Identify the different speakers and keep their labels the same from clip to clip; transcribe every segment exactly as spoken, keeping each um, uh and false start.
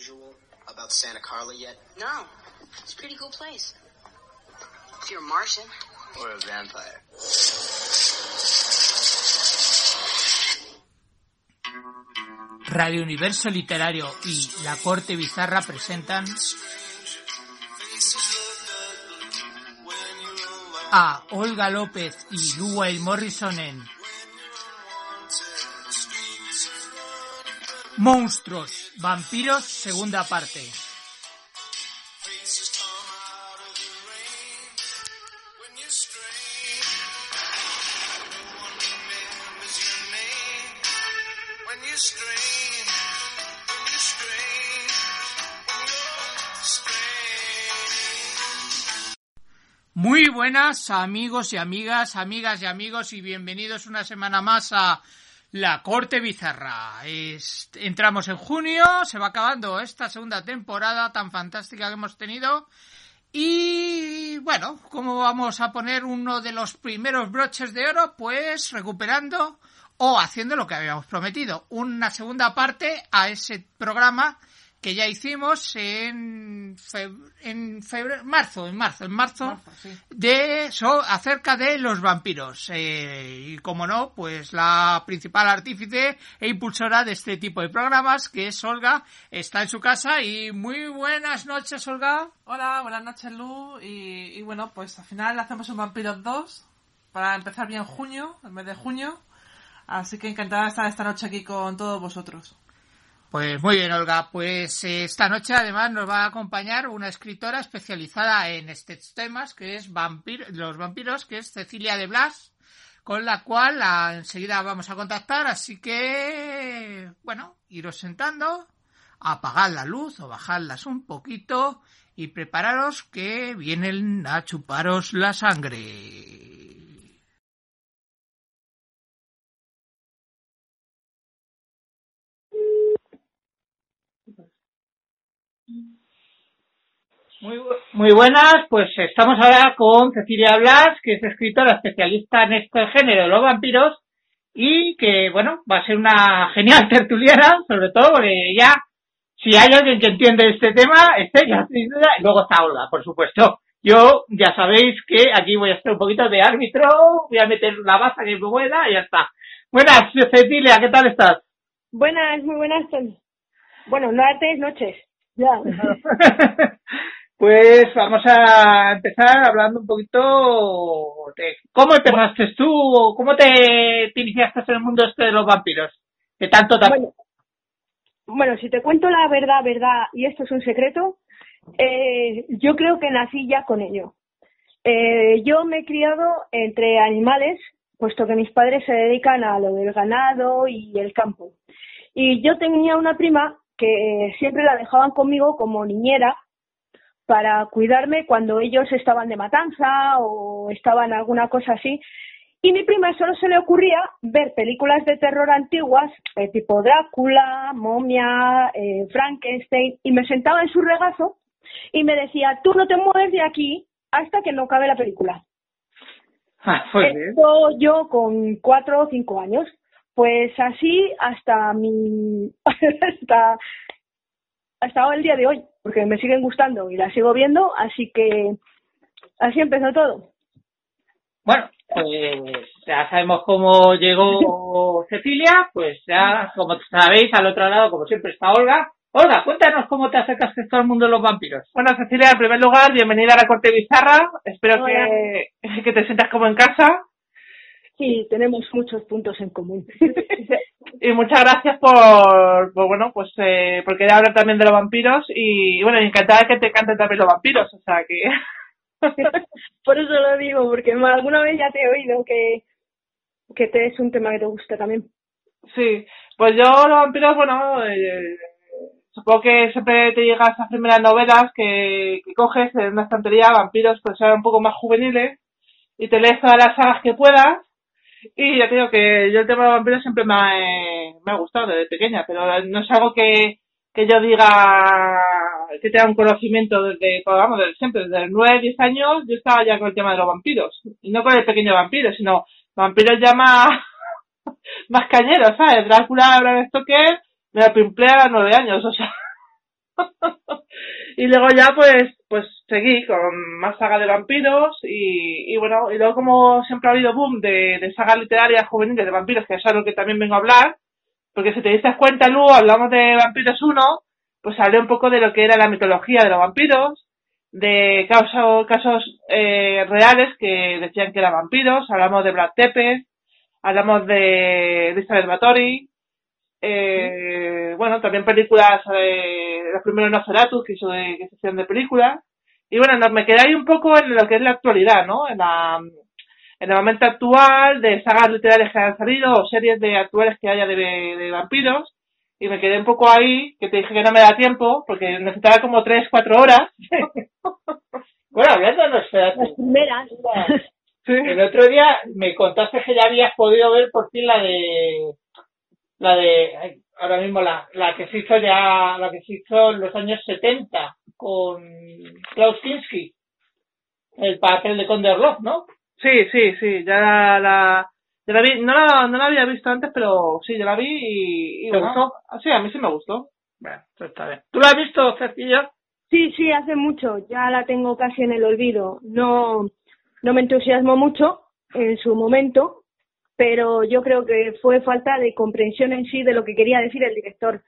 Speaker 1: unusual about Santa Carla yet?
Speaker 2: No. It's a pretty cool place. If you're a Martian.
Speaker 1: Or a vampire.
Speaker 3: Radio Universo Literario y La Corte Bizarra presentan a Olga López y Llewellyn Morrison en Monstruos, Vampiros, segunda parte. Muy buenas amigos y amigas, amigas y amigos, y bienvenidos una semana más a La Corte Bizarra. Es, entramos en junio, se va acabando esta segunda temporada tan fantástica que hemos tenido. Y bueno, ¿cómo vamos a poner uno de los primeros broches de oro? Pues recuperando o haciendo lo que habíamos prometido, una segunda parte a ese programa que ya hicimos en febrero, en febrero, marzo, en marzo, en marzo, marzo sí. de so, acerca de los vampiros. Eh, y como no, pues la principal artífice e impulsora de este tipo de programas, que es Olga, está en su casa. Y muy buenas noches, Olga.
Speaker 4: Hola, buenas noches, Lu. Y, y bueno, pues al final hacemos un Vampiros dos para empezar bien junio, el mes de junio. Así que encantada de estar esta noche aquí con todos vosotros.
Speaker 3: Pues muy bien, Olga. Pues eh, esta noche además nos va a acompañar una escritora especializada en estos temas, que es vampir- los vampiros, que es Cecilia de Blas, con la cual a, enseguida vamos a contactar. Así que, bueno, iros sentando, apagad la luz o bajadlas un poquito y prepararos que vienen a chuparos la sangre. Muy, muy buenas, pues estamos ahora con Cecilia Blas, que es escritora especialista en este género de los vampiros y que, bueno, va a ser una genial tertuliana, sobre todo porque ya, si hay alguien que entiende este tema, es ella, sin duda, y luego está Olga, por supuesto. Yo, ya sabéis que aquí voy a estar un poquito de árbitro, voy a meter la baza que me pueda y ya está. Buenas, Cecilia, ¿qué tal estás?
Speaker 5: Buenas, muy buenas. Bueno, no tardes, noches. Ya.
Speaker 3: Pues vamos a empezar hablando un poquito de cómo empezaste tú o cómo te, te iniciaste en el mundo este de los vampiros. ¿Qué tanto te...
Speaker 5: Bueno, bueno, si te cuento la verdad, verdad, y esto es un secreto, eh, yo creo que nací ya con ello. Eh, yo me he criado entre animales, puesto que mis padres se dedican a lo del ganado y el campo. Y yo tenía una prima que siempre la dejaban conmigo como niñera, para cuidarme cuando ellos estaban de matanza o estaban alguna cosa así. Y mi prima solo se le ocurría ver películas de terror antiguas, eh, tipo Drácula, Momia, eh, Frankenstein, y me sentaba en su regazo y me decía, tú no te mueves de aquí hasta que no acabe la película.
Speaker 3: Ah, pues bien.
Speaker 5: Esto yo con cuatro o cinco años. Pues así hasta mi... hasta... hasta el día de hoy, porque me siguen gustando y las sigo viendo, así que así empezó todo.
Speaker 3: Bueno, pues ya sabemos cómo llegó Cecilia, pues ya, como sabéis, al otro lado, como siempre, está Olga. Olga, cuéntanos cómo te acercaste al mundo de los vampiros.
Speaker 4: Bueno, Cecilia, en primer lugar, bienvenida a La Corte Bizarra. Espero que, que te sientas como en casa.
Speaker 5: Sí, tenemos muchos puntos en común.
Speaker 4: Y muchas gracias por, por bueno, pues eh, por querer hablar también de los vampiros y, y bueno, encantada de que te canten también los vampiros, o sea que...
Speaker 5: Por eso lo digo, porque alguna vez ya te he oído que, que te es un tema que te gusta también.
Speaker 4: Sí, pues yo los vampiros, bueno, eh, supongo que siempre te llegan esas primeras novelas que, que coges en una estantería, vampiros, pues son un poco más juveniles y te lees todas las sagas que puedas. Y ya te digo que yo el tema de los vampiros siempre me ha, eh, me ha gustado desde pequeña, pero no es algo que, que yo diga que tenga un conocimiento desde, vamos, desde siempre, desde los nueve, diez años, yo estaba ya con el tema de los vampiros. Y no con el pequeño vampiro, sino vampiros ya más, más cañeros, ¿sabes? Drácula, Bram Stoker, me la pimplé a los nueve años, o sea. Y luego ya pues pues seguí con más saga de vampiros y, y bueno, y luego como siempre ha habido boom de, de sagas literarias juveniles de vampiros, que es algo que también vengo a hablar, porque si te diste cuenta luego hablamos de Vampiros uno, pues hablé un poco de lo que era la mitología de los vampiros, de casos, casos eh, reales que decían que eran vampiros, hablamos de Brad Tepper, hablamos de Elizabeth Bathory, eh, bueno, también películas, eh, los primeros Nosferatu, que hizo de, que se hicieron de películas, y bueno, nos me quedé ahí un poco en lo que es la actualidad, ¿no? En la, en el momento actual, de sagas literarias que han salido, o series de actuales que haya de, de vampiros, y me quedé un poco ahí, que te dije que no me da tiempo, porque necesitaba como tres, cuatro horas.
Speaker 6: Bueno, hablando de Nosferatu,
Speaker 5: Las primeras.
Speaker 4: Sí.
Speaker 6: el otro día me contaste que ya habías podido ver por fin la de la de ay, ahora mismo la, la que se hizo ya la que se hizo en los años setenta con Klaus Kinski, el papel de Conde Orlov, ¿no?
Speaker 4: Sí, sí, sí, ya la, la, ya la vi, no la, no la había visto antes, pero sí, ya la vi y, y
Speaker 6: ¿Te
Speaker 4: bueno,
Speaker 6: gustó?
Speaker 4: sí, a mí sí me gustó.
Speaker 6: Bueno, pues está bien. ¿Tú la has visto, Cecilia?
Speaker 5: Sí, sí, hace mucho. Ya la tengo casi en el olvido. No, no me entusiasmó mucho en su momento, pero yo creo que fue falta de comprensión en sí de lo que quería decir el director.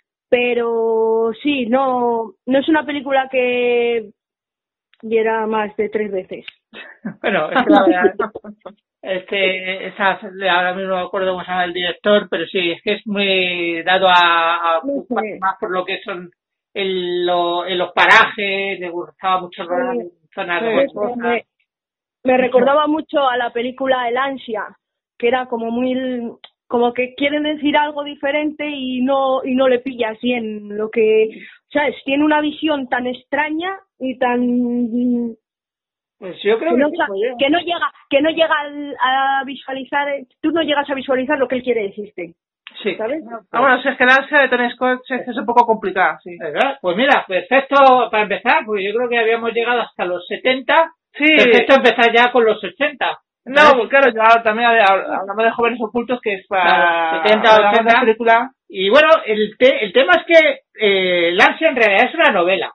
Speaker 5: Pero sí, no, no es una película que viera más de tres veces.
Speaker 6: Bueno, es que la verdad, este, esa, ahora mismo no me acuerdo cómo se llama el director, pero sí, es que es muy dado a, a
Speaker 5: No sé.
Speaker 6: más por lo que son el, lo, en los parajes, le gustaba mucho rodar en zonas
Speaker 4: Sí,
Speaker 6: rocosas.
Speaker 5: Me, me recordaba mucho a la película El Ansia, que era como muy, como que quieren decir algo diferente y no y no le pillas bien lo que, ¿sabes? Tiene una visión tan extraña y tan
Speaker 6: Pues yo creo
Speaker 5: que
Speaker 6: que,
Speaker 5: no,
Speaker 6: sí,
Speaker 5: sa-
Speaker 6: pues, yo-
Speaker 5: que no llega que no llega al- a visualizar, tú no llegas a visualizar lo que él quiere decirte,
Speaker 6: sí.
Speaker 5: ¿sabes?
Speaker 4: Ah, bueno, si es que la ansia de Tony Scott es, es un poco complicada, sí.
Speaker 6: ¿Verdad? Pues mira, perfecto para empezar, porque yo creo que habíamos llegado hasta los setenta.
Speaker 4: Sí,
Speaker 6: Perfecto empezar ya con los ochenta.
Speaker 4: no, pues claro, ya también hab- hablamos de Jóvenes Ocultos, que es para
Speaker 6: Claro, setenta,
Speaker 4: la
Speaker 6: ochenta.
Speaker 4: película.
Speaker 6: Y bueno, el, te- el tema es que eh, El Ansia en realidad es una novela.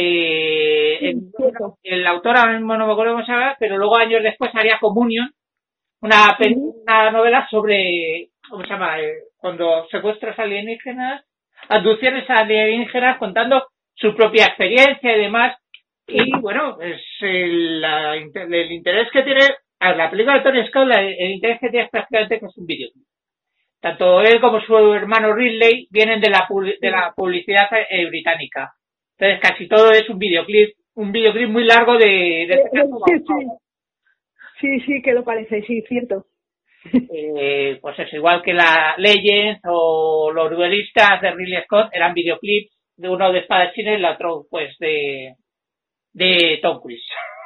Speaker 6: De, el,
Speaker 5: cierto.
Speaker 6: el autor ahora mismo no me acuerdo cómo se llama, pero luego años después haría Communion, una, pe-
Speaker 5: Ujú.
Speaker 6: una novela sobre, ¿cómo se llama? Eh, cuando secuestros alienígenas, abducciones alienígenas, contando su propia experiencia y demás. Y bueno, es el, la, el interés que tiene, a la película de Tony Scott, la- el interés que tiene es prácticamente que es un videoclip. Tanto él como su hermano Ridley vienen de la, pu- de la publicidad eh, británica. Entonces casi todo es un videoclip, un videoclip muy largo de, de
Speaker 5: Sí, sí. Sí, sí, que lo parece, sí, cierto.
Speaker 6: eh, pues es igual que la Legends o los duelistas de Ridley Scott eran videoclips, de uno de espadachines y el otro pues de, de Tom Cruise.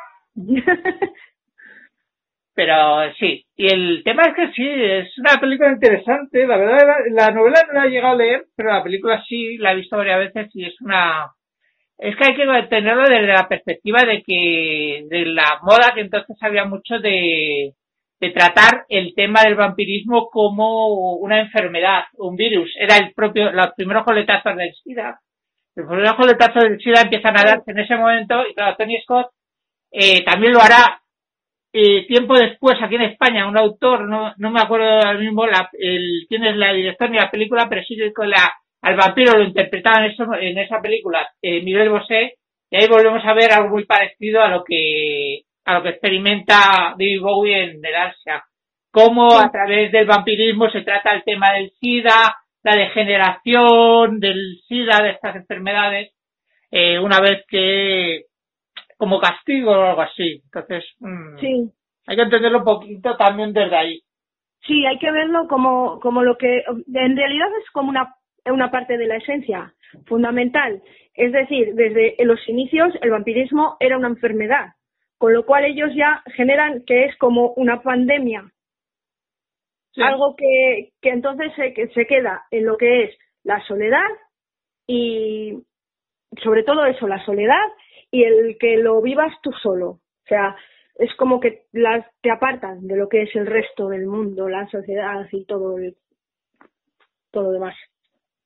Speaker 6: Pero sí, y el tema es que sí, es una película interesante, la verdad la, la novela no la he llegado a leer, pero la película sí la he visto varias veces y es una... Es que hay que tenerlo desde la perspectiva de que, de la moda que entonces había mucho de, de tratar el tema del vampirismo como una enfermedad, un virus. Era el propio, los primeros coletazos del SIDA. Los primeros coletazos del SIDA empiezan a darse en ese momento y claro, Tony Scott eh, también lo hará eh, tiempo después aquí en España, un autor, no, no me acuerdo ahora mismo la, el, quién es la dirección ni la película, pero sí que la, al vampiro lo interpretaba en, eso, en esa película, eh, Miguel Bosé, y ahí volvemos a ver algo muy parecido a lo que a lo que experimenta David Bowie en El Ansia. Cómo a través del vampirismo se trata el tema del SIDA, la degeneración del SIDA, de estas enfermedades, eh, una vez que como castigo o algo así. Entonces, mmm,
Speaker 5: Sí.
Speaker 6: hay que entenderlo un poquito también desde ahí.
Speaker 5: Sí, hay que verlo como, como lo que en realidad es como una, una parte de la esencia fundamental. Es decir, desde los inicios el vampirismo era una enfermedad, con lo cual ellos ya generan que es como una pandemia.
Speaker 6: Sí.
Speaker 5: Algo que, que entonces se, que se queda en lo que es la soledad y sobre todo eso, la soledad y el que lo vivas tú solo. O sea, es como que las te apartan de lo que es el resto del mundo, la sociedad y todo el, todo lo demás.
Speaker 6: Sí.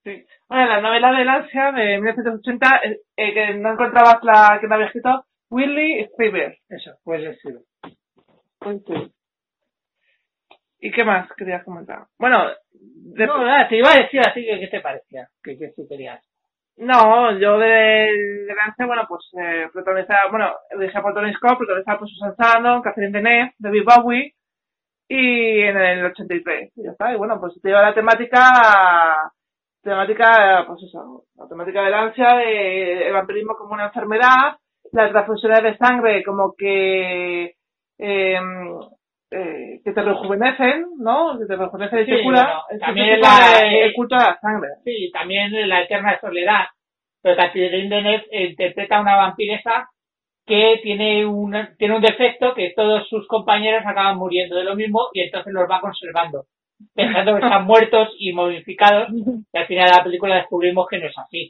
Speaker 4: Bueno, la novela del ansia de mil novecientos ochenta, eh, eh, que no encontrabas la que me había escrito, Willie Strieber.
Speaker 6: Eso, pues decirlo.
Speaker 4: Pues sí. ¿Y qué más querías comentar? Bueno, de...
Speaker 6: No, nada, te iba a decir así que qué te parecía, que, que si querías.
Speaker 4: No, yo de, de Lance, bueno, pues eh, protagonizaba, bueno, dije por Tony Scott, protagonizaba por Susan Sarandon, Catherine Deneuve, David Bowie, y en el ochenta y tres, y ya está, y bueno, pues te lleva la temática, temática, pues eso, la temática del ansia, de, el vampirismo como una enfermedad, las transfusiones de sangre como que, eh, eh, que te rejuvenecen, ¿no? Que te rejuvenecen y
Speaker 6: Sí,
Speaker 4: te cura.
Speaker 6: bueno, también
Speaker 4: el,
Speaker 6: la,
Speaker 4: de, el culto de la sangre.
Speaker 6: Sí, también la eterna soledad. Pero Catherine Deneuve interpreta a una vampiresa que tiene un, tiene un defecto, que todos sus compañeros acaban muriendo de lo mismo y entonces los va conservando, pensando que están muertos y momificados, y al final de la película descubrimos que no es así.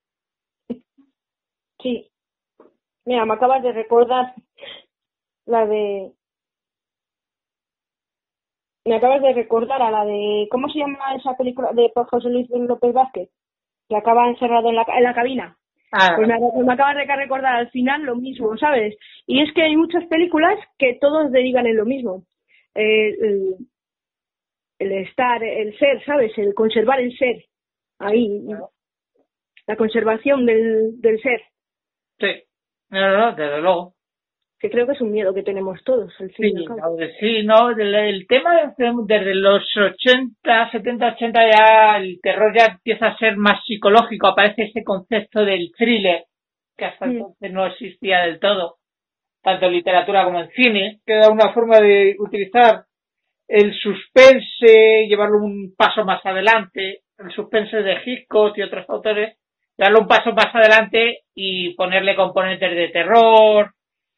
Speaker 5: Sí. Mira, me acabas de recordar la de... Me acabas de recordar a la de... ¿Cómo se llama esa película de José Luis López Vázquez? Que acaba encerrado en la, en la cabina.
Speaker 6: Ah,
Speaker 5: Pues me, me acabas de recordar al final lo mismo, ¿sabes? Y es que hay muchas películas que todos derivan en lo mismo. Eh, el, el estar, el ser, ¿sabes? El conservar el ser. Ahí. La conservación del, del ser.
Speaker 6: sí, no, no, no, desde luego.
Speaker 5: Que creo que es un miedo que tenemos todos. Al fin
Speaker 6: Sí, no, sí, no, el, el tema es que desde los ochenta, setenta, ochenta ya el terror ya empieza a ser más psicológico, aparece ese concepto del thriller, que hasta
Speaker 5: Sí.
Speaker 6: entonces no existía del todo, tanto en literatura como en cine, que da una forma de utilizar el suspense, llevarlo un paso más adelante, el suspense de Hitchcock y otros autores, darlo un paso más adelante y ponerle componentes de terror,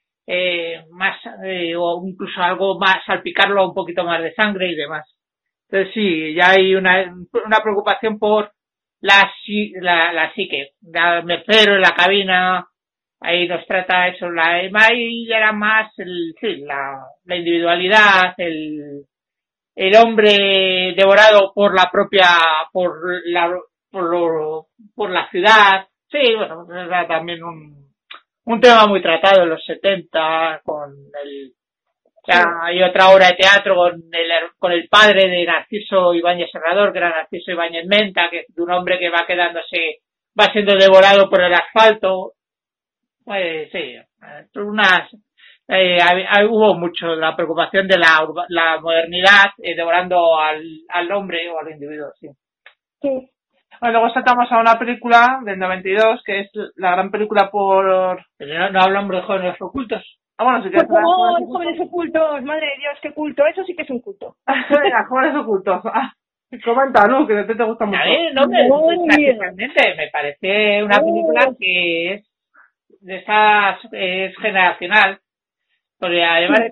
Speaker 6: eh, más, eh, o incluso algo más, salpicarlo un poquito más de sangre y demás. Entonces sí, ya hay una, una preocupación por la, la, la psique, la mecero en la cabina, ahí nos trata eso, la ahí era más el, sí, la, la individualidad, el, el hombre devorado por la propia, por la, por lo, por la ciudad, sí, bueno, era también un, un tema muy tratado en los setenta con el, o sea, hay otra obra de teatro con el, con el padre de Narciso Ibáñez Serrador, que era Narciso Ibáñez Menta, que es de un hombre que va quedándose, va siendo devorado por el asfalto. Pues sí, unas, eh, hubo mucho la preocupación de la, la modernidad eh, devorando al, al hombre o al individuo, sí.
Speaker 5: Sí.
Speaker 4: Bueno, luego saltamos a una película del noventa y dos, que es la gran película por...
Speaker 6: Pero no, no hablamos de jóvenes ocultos.
Speaker 4: Ah, bueno, sí que
Speaker 5: Por
Speaker 4: es la-
Speaker 5: favor,
Speaker 4: jóvenes
Speaker 5: jóvenes ocultos, madre de Dios, qué culto, eso sí que es un culto.
Speaker 4: Venga, jóvenes ocultos. Ah, comenta, Lu, que a ti te gusta mucho.
Speaker 6: A mí no me,
Speaker 5: Madre mía.
Speaker 6: realmente me parece una película que es de esas, es generacional, porque además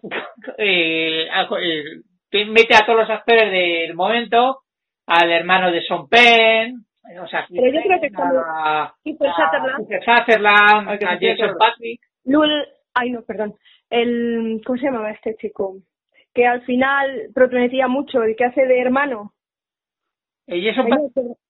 Speaker 6: eh, eh, mete a todos los actores del momento, al hermano de Sean Penn, o sea,
Speaker 5: Pero yo creo que como
Speaker 6: a,
Speaker 5: Kiefer Sutherland,
Speaker 6: Kiefer Sutherland,
Speaker 4: Ay, que
Speaker 6: a
Speaker 4: se
Speaker 6: Jason
Speaker 4: quiere-
Speaker 6: Patrick.
Speaker 5: Lul, ay no, perdón, el, ¿cómo se llamaba este chico? Que al final prometía mucho, el que hace de hermano.
Speaker 6: Eh, Jason
Speaker 5: Ay,
Speaker 6: Patrick.
Speaker 5: no, perdón.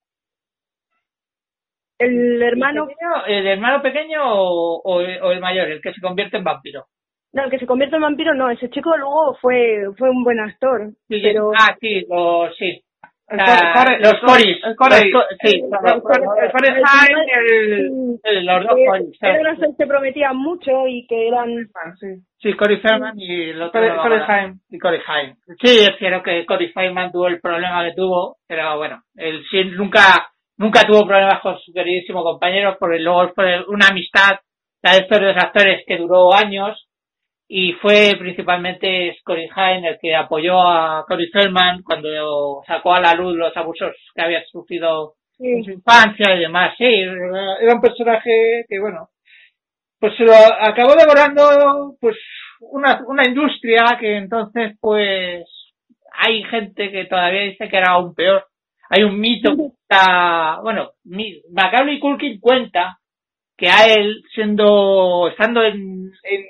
Speaker 5: El hermano,
Speaker 6: ¿El, pequeño, el hermano pequeño o, o, o el mayor, el que se convierte en vampiro?
Speaker 5: no, el que se convierte en vampiro, no, ese chico luego fue fue un buen actor,
Speaker 6: Sí,
Speaker 5: pero
Speaker 6: ah, sí, lo, sí.
Speaker 4: El
Speaker 6: Ah,
Speaker 4: Core- Core-
Speaker 6: los Coris.
Speaker 4: el Corey.
Speaker 6: Los co- sí,
Speaker 5: El
Speaker 6: los
Speaker 4: El Core- el Corey Haim y el...
Speaker 5: sí,
Speaker 6: el- los dos
Speaker 5: que
Speaker 6: Coris.
Speaker 5: eran los que se prometían mucho y que eran
Speaker 4: Ah, sí.
Speaker 6: Sí, Cory Feldman y el otro.
Speaker 4: Corey- Corey Haim.
Speaker 6: Y Cory Haim. Sí, es cierto que Cory Feldman tuvo el problema que tuvo, pero bueno, él sí nunca, nunca tuvo problemas con su queridísimo compañero, porque luego fue una amistad, la de estos dos actores que duró años, y fue principalmente Cory Haim el que apoyó a Cory Feldman cuando sacó a la luz los abusos que había sufrido en su
Speaker 5: sí,
Speaker 6: infancia y demás. Sí, era era un personaje que, bueno, pues se lo acabó devorando, pues, una, una industria que entonces, pues, hay gente que todavía dice que era aún peor. Hay un mito que está, bueno, mi- Macaulay Culkin cuenta que a él, siendo, estando en, en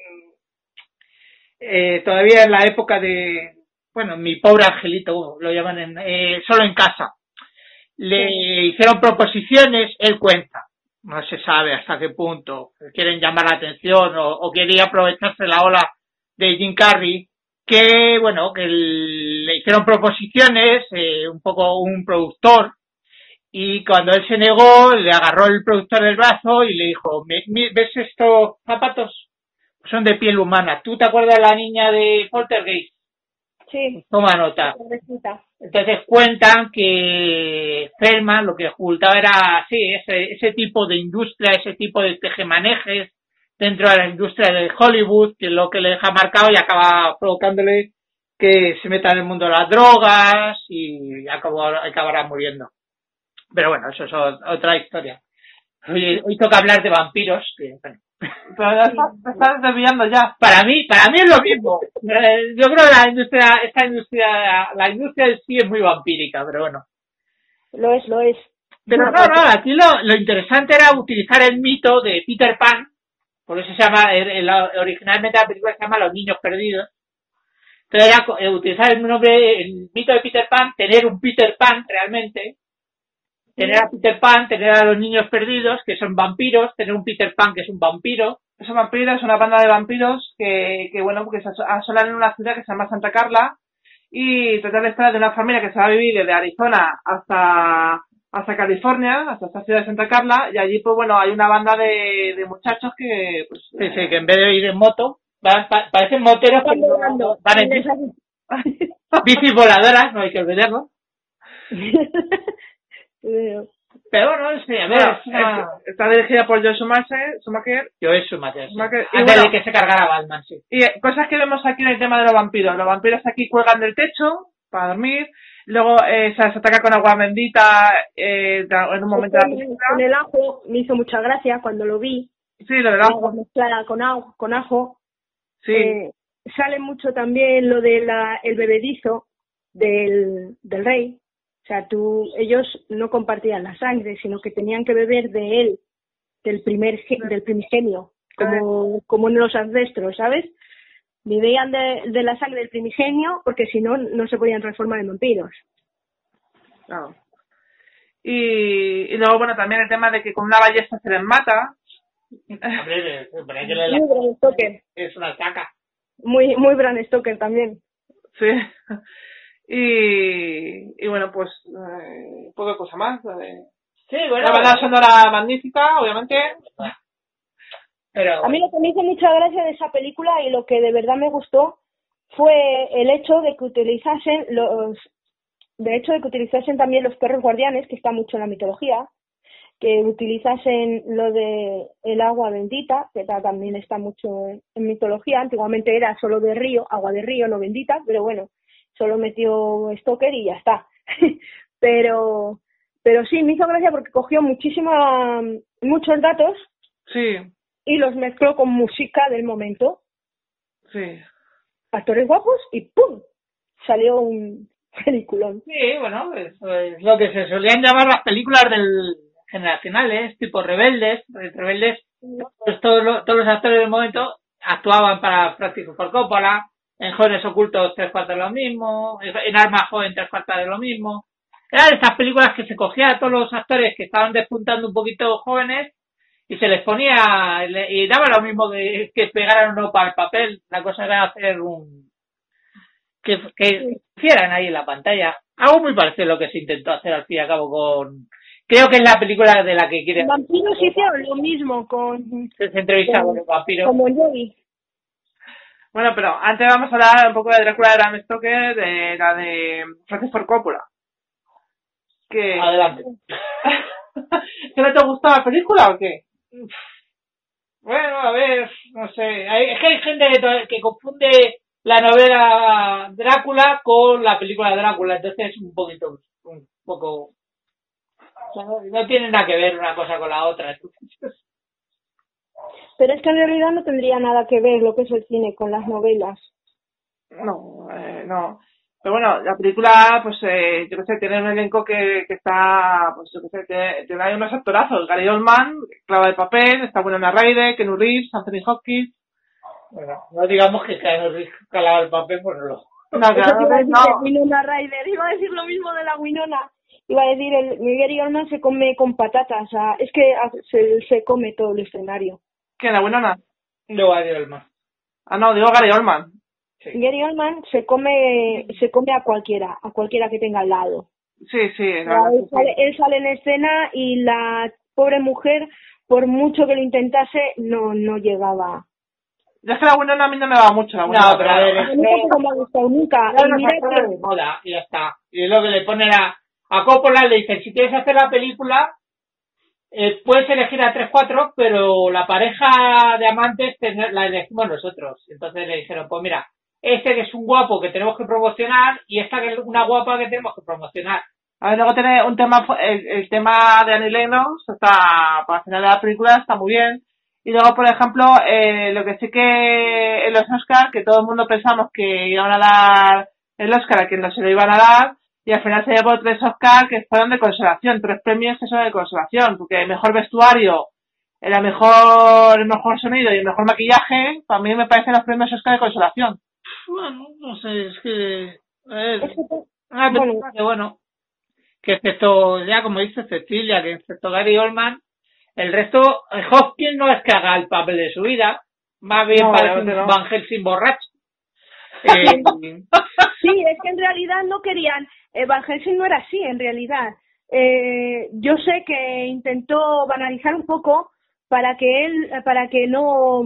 Speaker 6: eh, todavía en la época de, bueno, mi pobre angelito, lo llaman en, eh, solo en casa. le hicieron proposiciones, él cuenta. No se sabe hasta qué punto quieren llamar la atención o, o quería aprovecharse la ola de Jim Carrey, que, bueno, que le hicieron proposiciones, eh, un poco un productor, y cuando él se negó, le agarró el productor del brazo y le dijo, ¿ves estos zapatos? Son de piel humana. ¿Tú te acuerdas de la niña de Poltergeist?
Speaker 5: Sí.
Speaker 6: Toma nota. Entonces cuentan que Feldman lo que ocultaba era sí, ese, ese tipo de industria, ese tipo de tejemanejes dentro de la industria de Hollywood, que es lo que le deja marcado y acaba provocándole que se meta en el mundo de las drogas y acabó, acabará muriendo. Pero bueno, eso es otra historia. Hoy, hoy toca hablar de vampiros, que bueno.
Speaker 4: Pero ya estás, te estás desviando ya.
Speaker 6: Para mí, para mí es lo mismo. Yo creo que la industria, esta industria, la industria en sí es muy vampírica, pero bueno.
Speaker 5: Lo es, lo es.
Speaker 6: Pero no, no, aquí lo, lo interesante era utilizar el mito de Peter Pan, por eso se llama, el, el, originalmente la película se llama Los Niños Perdidos. Entonces era utilizar el nombre, el mito de Peter Pan, tener un Peter Pan realmente, tener a Peter Pan, tener a los niños perdidos, que son vampiros, tener un Peter Pan que es un vampiro.
Speaker 4: Esos vampiros es una banda de vampiros que, que bueno, porque se asolan en una ciudad que se llama Santa Carla y tratan de estar de una familia que se va a vivir desde Arizona hasta hasta California, hasta esta ciudad de Santa Carla, y allí pues bueno, hay una banda de, de muchachos que pues...
Speaker 6: Sí, sí, que en vez de ir en moto, van, pa, parecen moteros, pero van, van en bici, bicis voladoras, no hay que olvidarlo. Pero bueno, sí, a ver,
Speaker 4: bueno,
Speaker 6: es una...
Speaker 4: está dirigida por Joe Schumacher, Schumacher,
Speaker 6: Joe Schumacher, sí.
Speaker 4: Schumacher y
Speaker 6: antes
Speaker 4: bueno,
Speaker 6: de que se cargara Batman, sí.
Speaker 4: Y cosas que vemos aquí en el tema de los vampiros. Los vampiros aquí cuelgan del techo para dormir, luego eh, se, se ataca con agua bendita eh, en un momento de la película.
Speaker 5: Con el ajo me hizo mucha gracia cuando lo vi.
Speaker 4: Sí, lo del ajo.
Speaker 5: Mezclada con ajo, con ajo.
Speaker 4: Sí.
Speaker 5: Eh, sale mucho también lo de la, el bebedizo del, del rey. O sea, tú, ellos no compartían la sangre, sino que tenían que beber de él, del primer, del primigenio, como, como en los ancestros, ¿sabes? Vivían de, de la sangre del primigenio, porque si no, no se podían transformar en vampiros.
Speaker 4: Claro. Y, y luego, bueno, también el tema de que con una ballesta se les mata.
Speaker 6: Hombre, hombre, que
Speaker 5: muy Bram Stoker.
Speaker 6: Es una caca.
Speaker 5: Muy, muy Bram Stoker también.
Speaker 4: Sí. Y, y bueno, pues, eh, poca cosa más. Eh.
Speaker 6: Sí, bueno.
Speaker 4: La banda sonora magnífica, obviamente.
Speaker 6: Pero,
Speaker 5: a mí lo que me hizo mucha gracia de esa película y lo que de verdad me gustó fue el hecho de que utilizasen los, de hecho de que utilizasen también los perros guardianes, que está mucho en la mitología, que utilizasen lo de el agua bendita, que también está mucho en mitología. Antiguamente era solo de río, agua de río, no bendita, pero bueno, solo metió Stoker y ya está. pero pero sí, me hizo gracia porque cogió muchísima, muchos datos.
Speaker 4: Sí.
Speaker 5: Y los mezcló con música del momento.
Speaker 4: Sí.
Speaker 5: Actores guapos y ¡pum! Salió un peliculón.
Speaker 6: Sí, bueno, es, es lo que se solían llamar las películas del generacionales, tipo Rebeldes. Rebeldes, pues todos los, todos los actores del momento actuaban para Francis Ford Coppola. En Jóvenes Ocultos, tres cuartos de lo mismo. En Arma Joven, tres cuartos de lo mismo. Eran estas películas que se cogía a todos los actores que estaban despuntando un poquito jóvenes y se les ponía, y daba lo mismo que, que pegaran uno para el papel. La cosa era hacer un, que, que hicieran ahí en la pantalla. Algo muy parecido a lo que se intentó hacer al fin y al cabo con, creo que es la película de la que quiere.
Speaker 5: Vampiros hicieron lo mismo con,
Speaker 6: se entrevista con el vampiro.
Speaker 5: Como Joey.
Speaker 4: Bueno, pero antes vamos a hablar un poco de Drácula de Bram Stoker, de la de Francis Ford Coppola. Que...
Speaker 6: Adelante.
Speaker 4: ¿Que no te gustó la película o qué?
Speaker 6: Bueno, a ver, no sé. Hay, es que hay gente que, que confunde la novela Drácula con la película Drácula, entonces es un poquito, un poco... No, no tiene nada que ver una cosa con la otra.
Speaker 5: Pero es que en realidad no tendría nada que ver lo que es el cine con las novelas.
Speaker 4: No, eh, no. Pero bueno, la película, pues, eh, yo qué sé, tiene un elenco que, que está, pues, yo qué sé, tiene, tiene unos actorazos. Gary Oldman, clava el papel, está Winona Ryder, Keanu Reeves, Anthony Hopkins.
Speaker 6: Bueno, no digamos que Keanu Reeves calaba el papel, pues no lo...
Speaker 4: No, claro, no.
Speaker 5: Winona Ryder, iba a decir lo mismo de la Winona. iba a decir, el Gary Oldman se come con patatas, o sea, es que se, se come todo el escenario.
Speaker 4: ¿Quién, la Winona?
Speaker 6: No, Gary Oldman.
Speaker 4: Ah, no, digo Gary Oldman.
Speaker 6: Sí.
Speaker 5: Gary Oldman se come, se come a cualquiera, a cualquiera que tenga al lado.
Speaker 4: Sí, sí,
Speaker 5: O
Speaker 4: la
Speaker 5: sea,
Speaker 4: verdad
Speaker 5: él,
Speaker 4: que
Speaker 5: sale,
Speaker 4: sí.
Speaker 5: él sale en escena y la pobre mujer, por mucho que lo intentase, no, no llegaba.
Speaker 4: Ya es que la Winona a mí no me va mucho, la Winona.
Speaker 6: No, pero a ver,
Speaker 5: A
Speaker 6: es
Speaker 5: mí
Speaker 6: que
Speaker 5: tampoco me ha gustado nunca.
Speaker 6: ya
Speaker 5: Y
Speaker 6: nos
Speaker 5: mira
Speaker 6: actores
Speaker 5: que
Speaker 6: de moda y ya está. Y es lo que le ponen a, a Coppola, le dicen, si quieres hacer la película, eh, puedes elegir a tres, cuatro, pero la pareja de amantes te- la elegimos nosotros. Entonces le dijeron, pues mira, este que es un guapo que tenemos que promocionar y esta que es una guapa que tenemos que promocionar.
Speaker 4: A ver, luego tiene un tema, fu- el, el tema de Annie Lennox, está, para el final de la película está muy bien. Y luego, por ejemplo, eh, lo que sí que en los Oscars, que todo el mundo pensamos que iban a dar el Oscar a quien no se lo iban a dar, y al final se llevó tres Oscars que fueron de consolación, tres premios que son de consolación, porque el mejor vestuario, el mejor, el mejor sonido y el mejor maquillaje, para mí me parecen los premios Oscar de consolación.
Speaker 6: Bueno, no sé, es que... Es
Speaker 5: es que,
Speaker 6: una
Speaker 5: bueno,
Speaker 6: película que bueno, que excepto, ya como dice Cecilia, que excepto Gary Oldman, el resto, eh, Hopkins no es que haga el papel de su vida, más bien
Speaker 4: No,
Speaker 6: parece un
Speaker 4: obviamente no.
Speaker 6: Van Helsing borracho. Eh,
Speaker 5: sí, es que en realidad no querían, eh, Van Helsing no era así, en realidad. Eh, yo sé que intentó banalizar un poco para que él, para que no,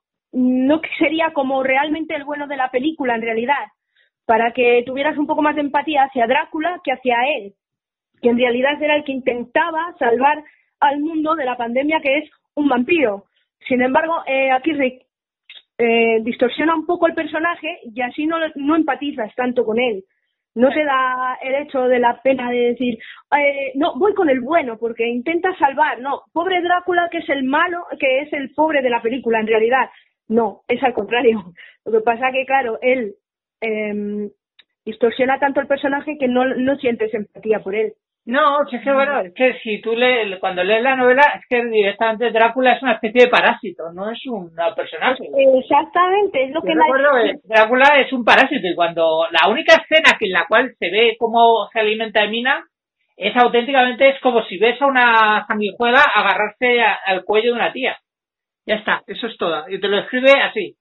Speaker 5: no sería como realmente el bueno de la película, en realidad. Para que tuvieras un poco más de empatía hacia Drácula que hacia él, que en realidad era el que intentaba salvar al mundo de la pandemia, que es un vampiro. Sin embargo, eh, aquí Rick eh, distorsiona un poco el personaje y así no, no empatizas tanto con él. No te da el hecho de la pena de decir, eh, no, voy con el bueno porque intenta salvar. No, pobre Drácula que es el malo, que es el pobre de la película, en realidad. No, es al contrario. Lo que pasa que, claro, él eh, distorsiona tanto el personaje que no, no sientes empatía por él.
Speaker 6: no, si es que bueno, es que si tú lees, cuando lees la novela, es que directamente Drácula es una especie de parásito, no es un personaje.
Speaker 5: Exactamente, es lo
Speaker 6: Yo
Speaker 5: que la...
Speaker 6: recuerdo que Drácula es un parásito y cuando la única escena que en la cual se ve cómo se alimenta de Mina es auténticamente, es como si ves a una sanguijuela agarrarse a- al cuello de una tía. Ya está, eso es todo. Y te lo escribe así.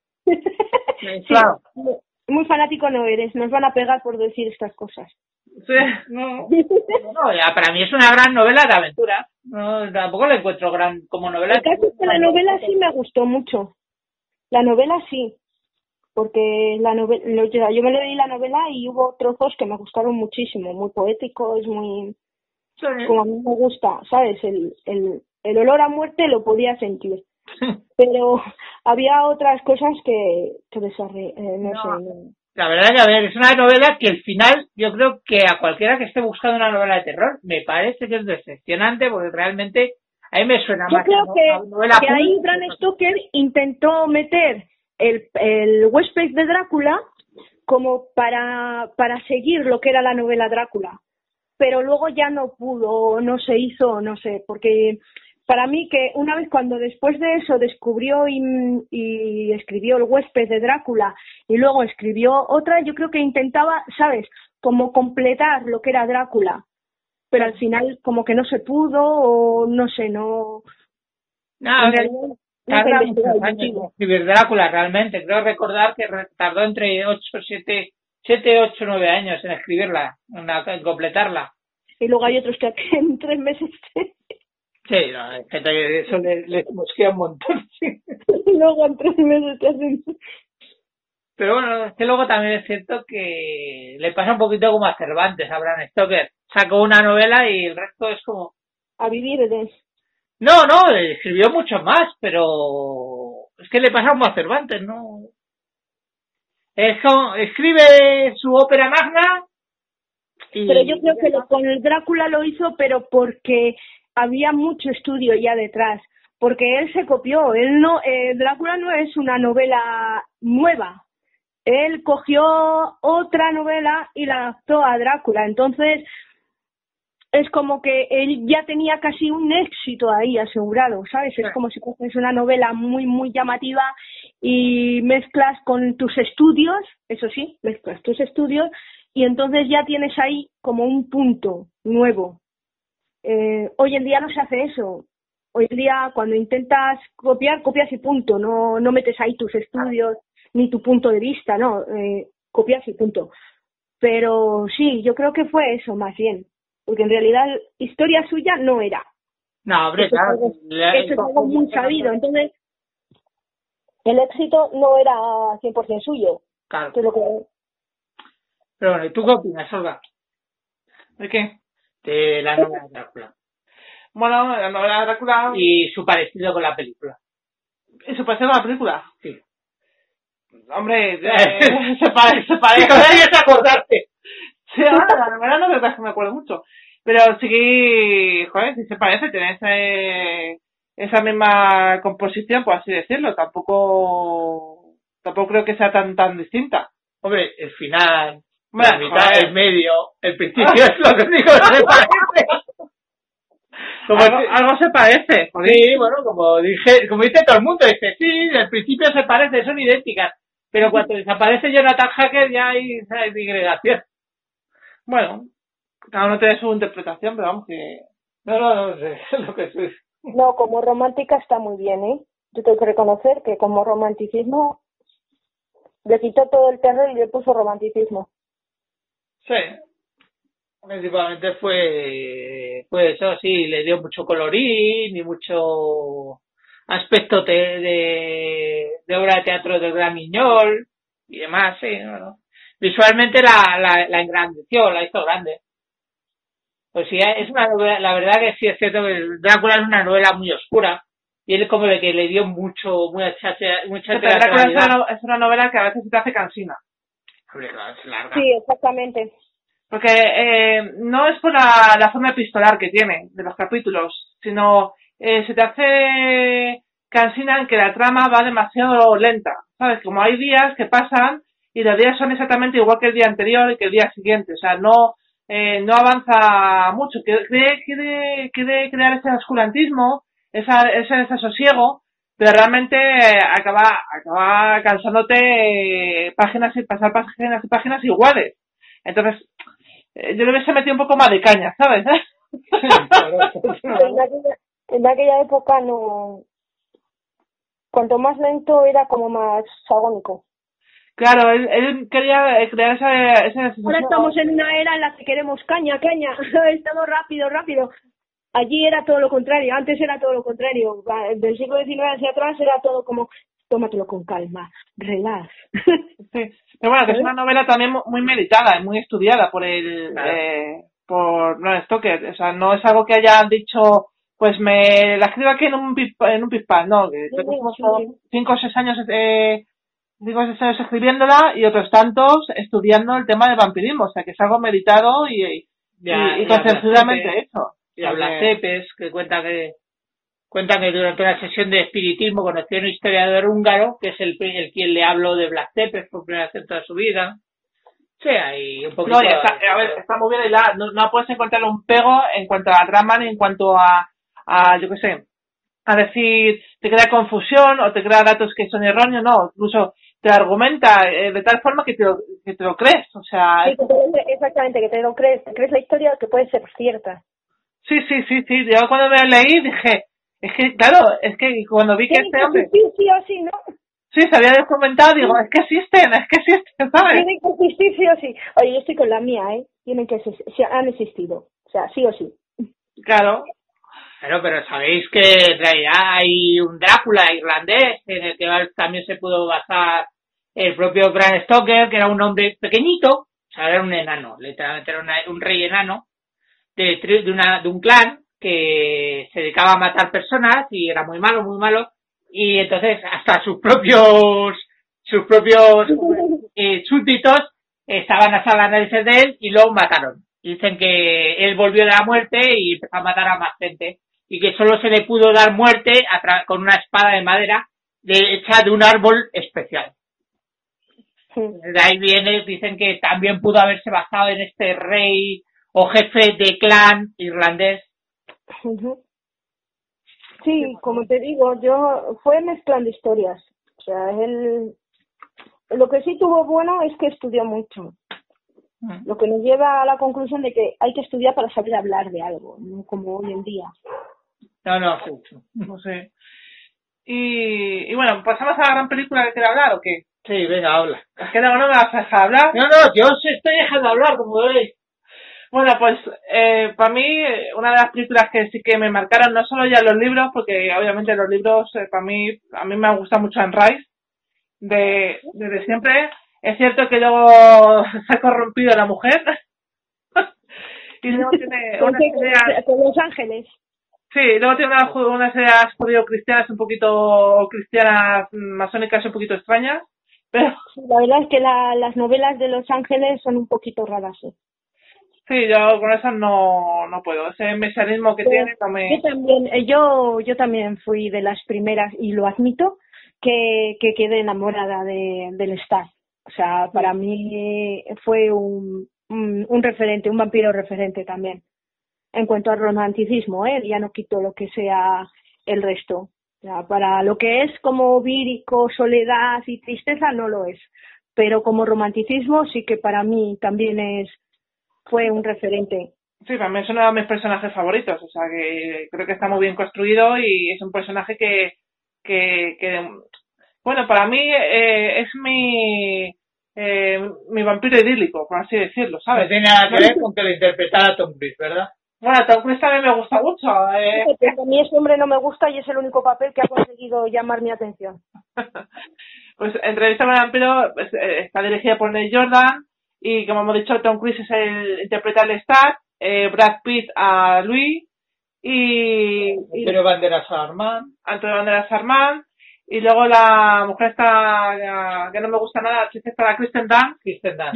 Speaker 5: Sí,
Speaker 6: Claro.
Speaker 5: muy fanático no eres, nos van a pegar por decir estas cosas.
Speaker 6: Sí, no, no, ya, para mí es una gran novela de aventura. No, tampoco la encuentro gran como novela.
Speaker 5: El caso es que la novela sí me gustó mucho. La novela sí, porque la novela, yo me leí la novela y hubo trozos que me gustaron muchísimo, muy poéticos, muy...
Speaker 6: Sí.
Speaker 5: como a mí me gusta, ¿sabes? El, el, el olor a muerte lo podía sentir. Pero había otras cosas que, que desarrollé, eh, no,
Speaker 6: No.
Speaker 5: sé. No.
Speaker 6: La verdad que, a ver, es una novela que el final, yo creo que a cualquiera que esté buscando una novela de terror, me parece que es decepcionante, porque realmente a mí me suena
Speaker 5: Yo
Speaker 6: más
Speaker 5: creo
Speaker 6: a
Speaker 5: que,
Speaker 6: una novela
Speaker 5: que ahí
Speaker 6: pulp.
Speaker 5: Bram Stoker intentó meter el, el huésped de Drácula como para, para seguir lo que era la novela Drácula. Pero luego ya no pudo, no se hizo, no sé, porque para mí que una vez cuando después de eso descubrió y, y escribió El huésped de Drácula y luego escribió otra, yo creo que intentaba, ¿sabes?, como completar lo que era Drácula, pero al final como que no se pudo o no sé, no...
Speaker 6: No,
Speaker 5: en realidad, no
Speaker 6: tarda
Speaker 5: se
Speaker 6: muchos
Speaker 5: investigó el
Speaker 6: años en
Speaker 5: motivo.
Speaker 6: escribir Drácula, realmente. Creo recordar que re- tardó entre ocho, siete, siete, ocho, nueve años en escribirla, en, la- en completarla.
Speaker 5: Y luego hay otros que en tres meses
Speaker 6: Sí, no, es que te- eso le, le mosquea un montón. Sí.
Speaker 5: y luego en tres meses te hacen...
Speaker 6: Pero bueno, es que luego también es cierto que le pasa un poquito como a Cervantes, a Bram Stoker. Sacó una novela y el resto es como...
Speaker 5: a vivir de...
Speaker 6: No, no, escribió mucho más, pero es que le pasa como a Cervantes, ¿no? Es como, escribe su ópera magna y...
Speaker 5: Pero yo creo que lo, con el Drácula lo hizo, pero porque había mucho estudio ya detrás. Porque él se copió. Él no, eh, Drácula no es una novela nueva. Él cogió otra novela y la adaptó a Drácula. Entonces, es como que él ya tenía casi un éxito ahí asegurado, ¿sabes? Es como si coges una novela muy, muy llamativa y mezclas con tus estudios, eso sí, mezclas tus estudios y entonces ya tienes ahí como un punto nuevo. Eh, hoy en día no se hace eso. Hoy en día cuando intentas copiar, copias y punto, no, no metes ahí tus estudios ni tu punto de vista, no, eh, copias y punto. Pero sí, yo creo que fue eso más bien, porque en realidad historia suya no era.
Speaker 6: No, hombre,
Speaker 5: Eso,
Speaker 6: claro.
Speaker 5: es algo, eso es algo muy sabido, entonces el éxito no era cien por ciento suyo.
Speaker 6: Claro.
Speaker 5: Que lo que...
Speaker 6: Pero bueno, ¿y tú qué opinas, Olga?
Speaker 4: ¿De qué?
Speaker 6: De la novela de Drácula.
Speaker 4: Bueno, la novela de Drácula
Speaker 6: Y su parecido con la película.
Speaker 4: y su parecido a la película.
Speaker 6: Sí.
Speaker 4: Hombre, eh, se parece, se parece.
Speaker 6: Todavía te acordarte.
Speaker 4: Sí, ahora la novela no verdad que me acuerdo mucho. Pero sí que, joder, sí se parece, tiene ese, esa misma composición, por así decirlo. Tampoco, tampoco creo que sea tan, tan distinta.
Speaker 6: Hombre, el final,
Speaker 4: Bueno,
Speaker 6: la mitad,
Speaker 4: joder.
Speaker 6: el medio, el principio es lo que digo, no se parece. Como
Speaker 4: algo,
Speaker 6: si-
Speaker 4: algo se parece, joder.
Speaker 6: Sí, bueno, como dije, como dice todo el mundo, dice, sí, al principio se parecen, son idénticas, pero cuando desaparece Jonathan Hacker ya hay esa digregación.
Speaker 4: Bueno, cada uno tiene su interpretación, pero vamos que...
Speaker 6: No, no, no sé, es lo que es.
Speaker 5: No, como romántica está muy bien, ¿eh? Yo tengo que reconocer que como romanticismo le quitó todo el terror y le puso romanticismo.
Speaker 4: Sí.
Speaker 6: Principalmente fue, fue eso, sí, le dio mucho colorín y mucho aspecto te- de, de obra de teatro del Gran Miñol y demás, sí, bueno. Visualmente la, la, la engrandeció, la hizo grande. Pues sí, es una novela, la verdad que sí es cierto que Drácula es una novela muy oscura y él como de que le dio mucho, mucha, mucha
Speaker 4: Pero Drácula es
Speaker 6: teatralidad.
Speaker 4: una, no- es una novela que a veces se te hace cansina.
Speaker 6: Hombre, claro, es larga.
Speaker 5: Sí, exactamente.
Speaker 4: Porque eh, no es por la, la forma epistolar que tiene de los capítulos, sino eh, se te hace cansina en que la trama va demasiado lenta. ¿Sabes? Como hay días que pasan y los días son exactamente igual que el día anterior y que el día siguiente. O sea, no eh, no avanza mucho. Quiere, quiere, quiere crear ese oscurantismo, esa, ese desasosiego, pero realmente eh, acaba, acaba cansándote eh, páginas y pasar páginas y páginas iguales. Entonces, eh, yo le hubiese metido un poco más de caña, ¿sabes?
Speaker 5: En aquella, en aquella época no... Cuanto más lento era como más agónico.
Speaker 4: Claro, él, él quería eh, crear esa, esa
Speaker 5: Ahora estamos en una era en la que queremos caña, caña. Estamos rápido, rápido. Allí era todo lo contrario, antes era todo lo contrario. Del siglo diecinueve hacia atrás era todo como, tómatelo con calma, relax.
Speaker 4: Sí. Pero bueno, que es una novela también mu- muy meditada y muy estudiada por el
Speaker 6: Claro.
Speaker 4: eh, por Bram Stoker. O sea, no es algo que hayan dicho, pues me la escribo aquí en un pip, en un pispás, no, que
Speaker 5: Sí,
Speaker 4: creo que hemos
Speaker 5: sí,
Speaker 4: estado
Speaker 5: sí.
Speaker 4: cinco o seis años eh, cinco o seis años escribiéndola y otros tantos estudiando el tema del vampirismo. O sea, que es algo meditado y, y,
Speaker 6: Ya,
Speaker 4: y
Speaker 6: y
Speaker 4: concienzudamente
Speaker 6: Ablacepes,
Speaker 4: hecho.
Speaker 6: y Ablacepes, que cuenta que cuenta que durante una sesión de espiritismo conoció a un historiador húngaro, que es el, el quien le habló de Blas Tepes por primera vez en toda su vida. Sí, hay un poquito...
Speaker 4: No, ya está, a ver, está muy bien hilada. No, no puedes encontrar un pego en cuanto a trama ni en cuanto a, a yo qué sé, a decir, te crea confusión o te crea datos que son erróneos, no, incluso te argumenta eh, de tal forma que te, lo, que te lo crees, o sea...
Speaker 5: Sí,
Speaker 4: es-
Speaker 5: que te- exactamente, que te lo crees, te crees la historia que puede ser cierta.
Speaker 4: sí, sí, sí, sí, yo cuando me lo leí dije, es que, claro, es que cuando vi que
Speaker 5: Tiene
Speaker 4: este
Speaker 5: que
Speaker 4: hombre,
Speaker 5: existir sí o sí, ¿no?
Speaker 4: sí, se había documentado, digo, es que existen, es que existen, ¿sabes?
Speaker 5: Tiene que existir sí o sí. Oye, yo estoy con la mía, ¿eh? Tienen que existir, sí, han existido. O sea, sí o sí.
Speaker 4: Claro,
Speaker 6: Pero, pero sabéis que en realidad hay un Drácula irlandés en el que también se pudo basar el propio Bram Stoker, que era un hombre pequeñito, o sea, era un enano, literalmente era una- un rey enano de, tri- de, una, de un clan que se dedicaba a matar personas y era muy malo, muy malo, y entonces hasta sus propios sus propios eh, súbditos estaban hasta las narices de él y lo mataron. Dicen que él volvió de la muerte y empezó a matar a más gente y que solo se le pudo dar muerte a tra- con una espada de madera de, hecha de un árbol especial. De ahí viene, dicen que también pudo haberse basado en este rey o jefe de clan irlandés.
Speaker 5: Ujú. Sí, como te digo, yo fue mezclando historias. O sea, él lo que sí tuvo bueno es que estudió mucho.
Speaker 6: Mm.
Speaker 5: Lo que nos lleva a la conclusión de que hay que estudiar para saber hablar de algo, no como hoy en día.
Speaker 6: No, no, justo.
Speaker 4: No sé. Y, y bueno, ¿pasamos a la gran película que quiero hablar o qué?
Speaker 6: Sí, venga, habla.
Speaker 4: Es que no, no me vas a dejar hablar.
Speaker 6: No, no, yo os estoy dejando hablar, como veis.
Speaker 4: Bueno, pues eh, para mí eh, una de las películas que sí que me marcaron, no solo ya los libros, porque obviamente los libros eh, para mí, a mí me ha gustado mucho Anne Rice, de, desde siempre. Es cierto que luego se ha corrompido la mujer y luego tiene
Speaker 5: Con,
Speaker 4: unas
Speaker 5: qué-
Speaker 4: ideas,
Speaker 5: con Los Ángeles.
Speaker 4: sí, luego tiene unas, ju- unas ideas judío-cristianas un poquito cristianas, mm, masónicas un poquito extrañas, pero
Speaker 5: Sí, la verdad es que la, las novelas de Los Ángeles son un poquito raras. ¿Eh?
Speaker 4: sí, yo con eso no, no puedo. Ese mesianismo que
Speaker 5: Yo,
Speaker 4: tiene no me...
Speaker 5: yo también, eh, yo, yo también fui de las primeras, y lo admito, que, que quedé enamorada de, del Star. O sea, para mí fue un, un, un referente, un vampiro referente también. En cuanto al romanticismo, ¿eh? Ya no quito lo que sea el resto. O sea, para lo que es como vírico, soledad y tristeza, no lo es. Pero como romanticismo sí que para mí también es fue un referente.
Speaker 4: Sí, para mí es uno de mis personajes favoritos, o sea que creo que está muy bien construido y es un personaje que, que, que bueno, para mí eh, es mi eh, mi vampiro idílico, por así decirlo,
Speaker 6: No
Speaker 4: ¿sabes?
Speaker 6: tiene nada que ver con que lo interpretara Tom Cruise, ¿verdad?
Speaker 4: Bueno, Tom Cruise también me gusta mucho. Eh.
Speaker 5: Fíjate, a mí ese hombre no me gusta y es el único papel que ha conseguido llamar mi atención.
Speaker 4: Pues Entrevista con el vampiro pues, eh, está dirigida por Neil Jordan y como hemos dicho, Tom Cruise es el interpreta al Star, eh, Brad Pitt a Louis y, y
Speaker 6: Pero Banderas Armand.
Speaker 4: Antonio Banderas Armand. Y luego la mujer está, la- que no me gusta nada, que está la Kristen Dunst.
Speaker 6: Kristen Dunst.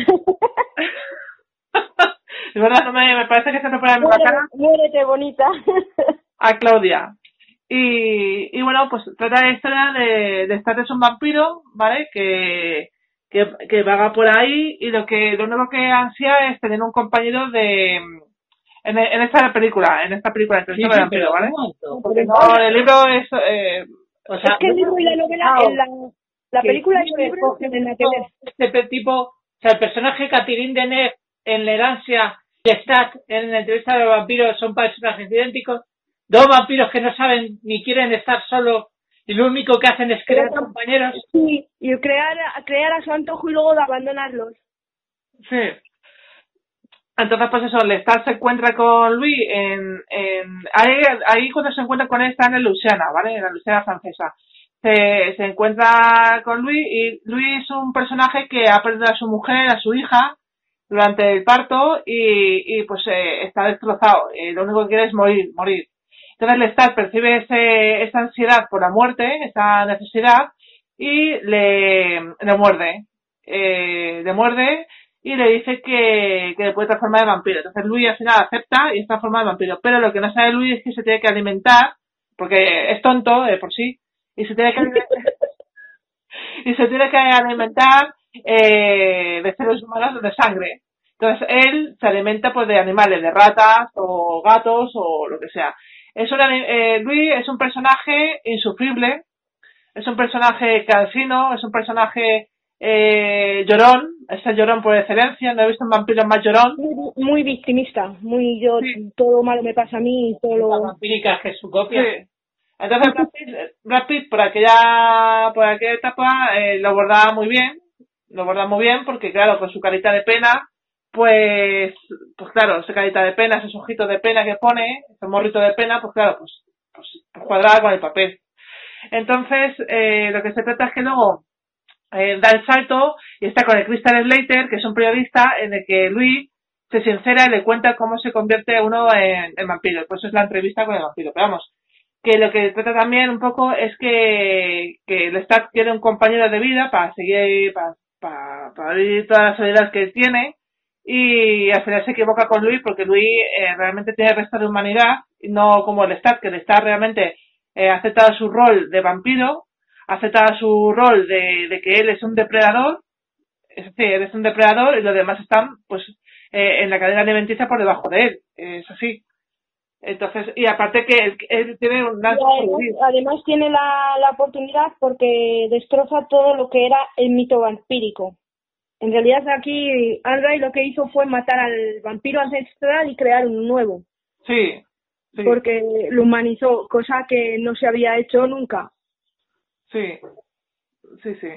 Speaker 4: De verdad, no me, me parece que se me pone en la
Speaker 5: Muérete,
Speaker 4: cara
Speaker 5: muérete, bonita.
Speaker 4: a Claudia. Y, y bueno, pues trata la historia de, de Star es un vampiro, ¿vale? Que, que, que vaga por ahí y lo que, lo único que ansía es tener un compañero de, en, en esta película, en esta película,
Speaker 6: Sí,
Speaker 4: Entrevista
Speaker 6: sí,
Speaker 4: con el vampiro,
Speaker 6: pero
Speaker 4: ¿vale?
Speaker 6: un momento.
Speaker 4: Porque no, el libro es, eh,
Speaker 6: O sea,
Speaker 5: Es que el libro y la novela, en la, la
Speaker 6: que
Speaker 5: película y el
Speaker 6: siempre
Speaker 5: libro
Speaker 6: coge
Speaker 5: tienen nada que ver.
Speaker 6: este pe- tipo, o sea, el personaje Catherine Deneuve en La Herencia y Stack en la entrevista de los vampiros son personajes idénticos. Dos vampiros que no saben ni quieren estar solos y lo único que hacen es crear
Speaker 5: Pero-
Speaker 6: compañeros.
Speaker 5: Sí, y crear, crear a su antojo y luego de abandonarlos.
Speaker 4: sí. Entonces, pues eso, Lestat se encuentra con Louis en, en ahí, ahí cuando se encuentra con él está en Luisiana, ¿vale? En la Luisiana francesa. Se, se encuentra con Louis y Louis es un personaje que ha perdido a su mujer, a su hija, durante el parto y, y pues eh, está destrozado. Eh, lo único que quiere es morir, morir. Entonces Lestat percibe ese, esa ansiedad por la muerte, esa necesidad, y le, le muerde. Eh, le muerde y le dice que, que le puede transformar en vampiro. Entonces Louis al final acepta y es transformado en vampiro. Pero lo que no sabe Louis es que se tiene que alimentar, porque es tonto de por sí, y se tiene que alimentar, y se tiene que alimentar eh, de seres humanos de sangre. Entonces él se alimenta pues de animales, de ratas o gatos o lo que sea. Es una, eh, Louis es un personaje insufrible, es un personaje cansino, es un personaje eh, llorón, es el llorón por excelencia, no he visto un vampiro más llorón.
Speaker 5: Muy, muy victimista, muy yo,
Speaker 4: Sí.
Speaker 5: todo malo me pasa a mí y todo
Speaker 6: Las
Speaker 5: lo...
Speaker 6: vampíricas que es su copia.
Speaker 4: Sí. Entonces Brad Pitt, Brad Pitt por aquella por aquella etapa eh, lo abordaba muy bien, lo abordaba muy bien porque claro, con su carita de pena, pues pues claro, esa carita de pena, esos ojitos de pena que pone, ese morrito de pena, pues claro, pues, pues, pues cuadraba con el papel. Entonces, eh, lo que se trata es que luego eh, da el salto y está con el Christian Slater, que es un periodista en el que Louis se sincera y le cuenta cómo se convierte uno en, en vampiro. Pues eso es la entrevista con el vampiro. Pero vamos, que lo que trata también un poco es que, que Lestat quiere un compañero de vida para seguir, para, para, para vivir todas las soledades que él tiene y al final se equivoca con Louis porque Louis eh, realmente tiene el resto de humanidad y no como Lestat, que Lestat realmente eh, ha aceptado su rol de vampiro, ha aceptado su rol de, de que él es un depredador, es decir, él es un depredador y los demás están pues eh, en la cadena alimenticia por debajo de él, es así. Entonces, y aparte que él, él tiene un
Speaker 5: Y además, además tiene la, la oportunidad porque destroza todo lo que era el mito vampírico. En realidad aquí Andrei lo que hizo fue matar al vampiro ancestral y crear un nuevo.
Speaker 4: Sí, sí.
Speaker 5: Porque lo humanizó, cosa que no se había hecho nunca.
Speaker 4: Sí, sí, sí.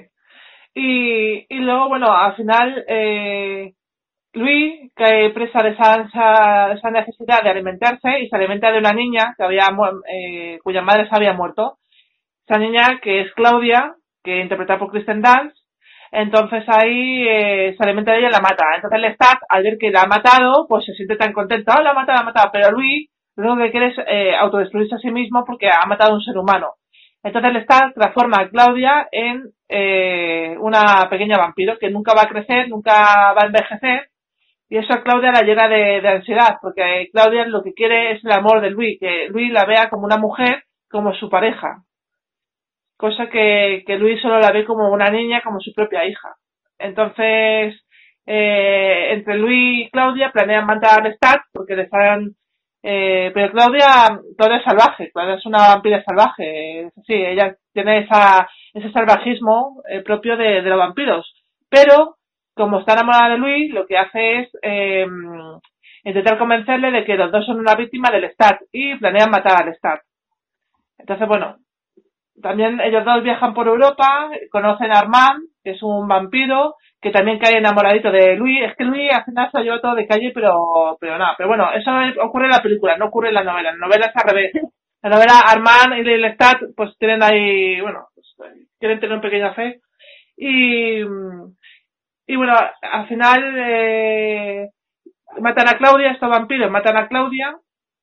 Speaker 4: Y, y luego, bueno, al final, eh, Luis cae presa de esa, esa, esa necesidad de alimentarse y se alimenta de una niña que había eh, cuya madre se había muerto. Esa niña que es Claudia, que interpreta por Kristen Dunst. Entonces ahí eh, se alimenta de ella y la mata. Entonces Lestat, al ver que la ha matado, pues se siente tan contento. ¡Oh, la ha matado, la ha matado! Pero Luis lo único que quiere es eh, autodestruirse a sí mismo porque ha matado a un ser humano. Entonces Lestat transforma a Claudia en eh, una pequeña vampiro que nunca va a crecer, nunca va a envejecer. Y eso a Claudia la llena de, de ansiedad, porque Claudia lo que quiere es el amor de Luis, que Luis la vea como una mujer, como su pareja. Cosa que, que Luis solo la ve como una niña, como su propia hija. Entonces, eh, entre Luis y Claudia planean matar a Lestat porque le están... Eh, pero Claudia, Claudia es salvaje, Claudia es una vampira salvaje, es así, ella tiene esa, ese salvajismo eh, propio de, de los vampiros. Pero, como está enamorada de Luis, lo que hace es eh, intentar convencerle de que los dos son una víctima del Lestat y planean matar al Lestat. Entonces, bueno, también ellos dos viajan por Europa, conocen a Armand, que es un vampiro, que también cae enamoradito de Luis. Es que Luis al final se lo lleva todo de calle, pero pero nada. Pero bueno, eso ocurre en la película, no ocurre en la novela. En la novela es al revés. En la novela Armand y Lestat pues tienen ahí, bueno, pues, quieren tener un pequeño fe. Y, y bueno, al final eh, matan a Claudia, estos vampiros matan a Claudia.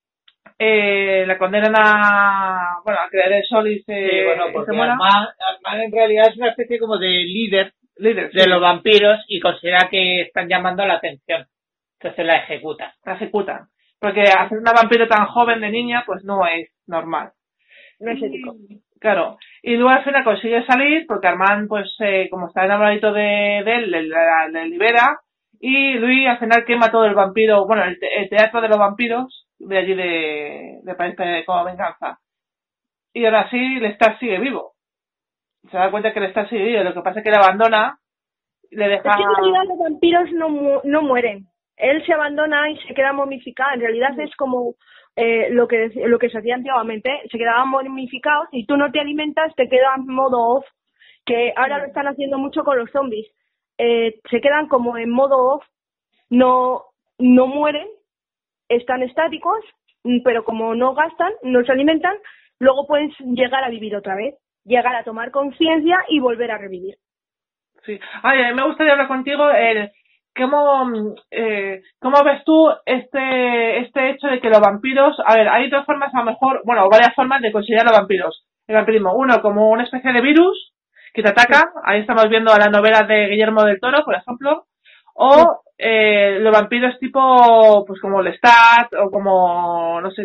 Speaker 4: Eh, la condenan a, bueno, a creer el sol y se,
Speaker 6: sí, bueno, porque
Speaker 4: se muera.
Speaker 6: Armand, Armand en realidad es una especie como de líder,
Speaker 4: líder
Speaker 6: de
Speaker 4: sí.
Speaker 6: los vampiros y considera que están llamando la atención. Entonces la ejecuta.
Speaker 4: La ejecutan. Porque hacer una vampiro tan joven de niña, pues no es normal.
Speaker 5: No es ético.
Speaker 4: Y, claro. Y luego al final consigue salir porque Armand, pues, eh, como está enamoradito de, de él, le, le, le libera. Y Luis al final quema todo el vampiro, bueno, el, te, el teatro de los vampiros de allí de, de País como venganza. Y ahora sí, Lestat sigue vivo. Se da cuenta que Lestat sigue vivo. Lo que pasa es que le abandona, le deja...
Speaker 5: Es que en realidad los vampiros no, mu no mueren. Él se abandona y se queda momificado. En realidad es como eh, lo que lo que se hacía antiguamente. Se quedaban momificados y tú no te alimentas, te quedas en modo off. Que ahora lo están haciendo mucho con los zombies. Eh, se quedan como en modo off. No, no mueren. Están estáticos, pero como no gastan, no se alimentan, luego pueden llegar a vivir otra vez, llegar a tomar conciencia y volver a revivir.
Speaker 4: Sí. Ay, a mí me gustaría hablar contigo el cómo eh, cómo ves tú este este hecho de que los vampiros, a ver, hay dos formas a lo mejor, bueno, varias formas de considerar los vampiros. El vampirismo, uno como una especie de virus que te ataca, ahí estamos viendo las novelas de Guillermo del Toro, por ejemplo, o eh, los vampiros tipo, pues como Lestat, o como, no sé,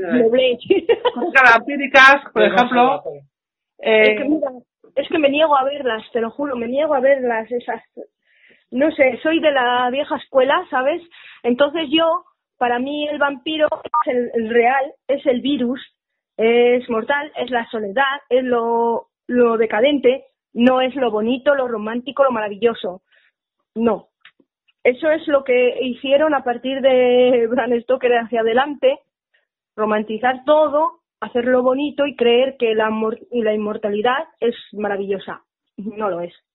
Speaker 4: cosas vampíricas, por ejemplo. Eh,
Speaker 5: es, que, mira, es que me niego a verlas, te lo juro, me niego a verlas, esas, no sé, soy de la vieja escuela, ¿sabes? Entonces yo, para mí el vampiro es el, el real, es el virus, es mortal, es la soledad, es lo, lo decadente, no es lo bonito, lo romántico, lo maravilloso, no. Eso es lo que hicieron a partir de Bram Stoker hacia adelante, romantizar todo, hacerlo bonito y creer que la, la inmortalidad es maravillosa. No lo es.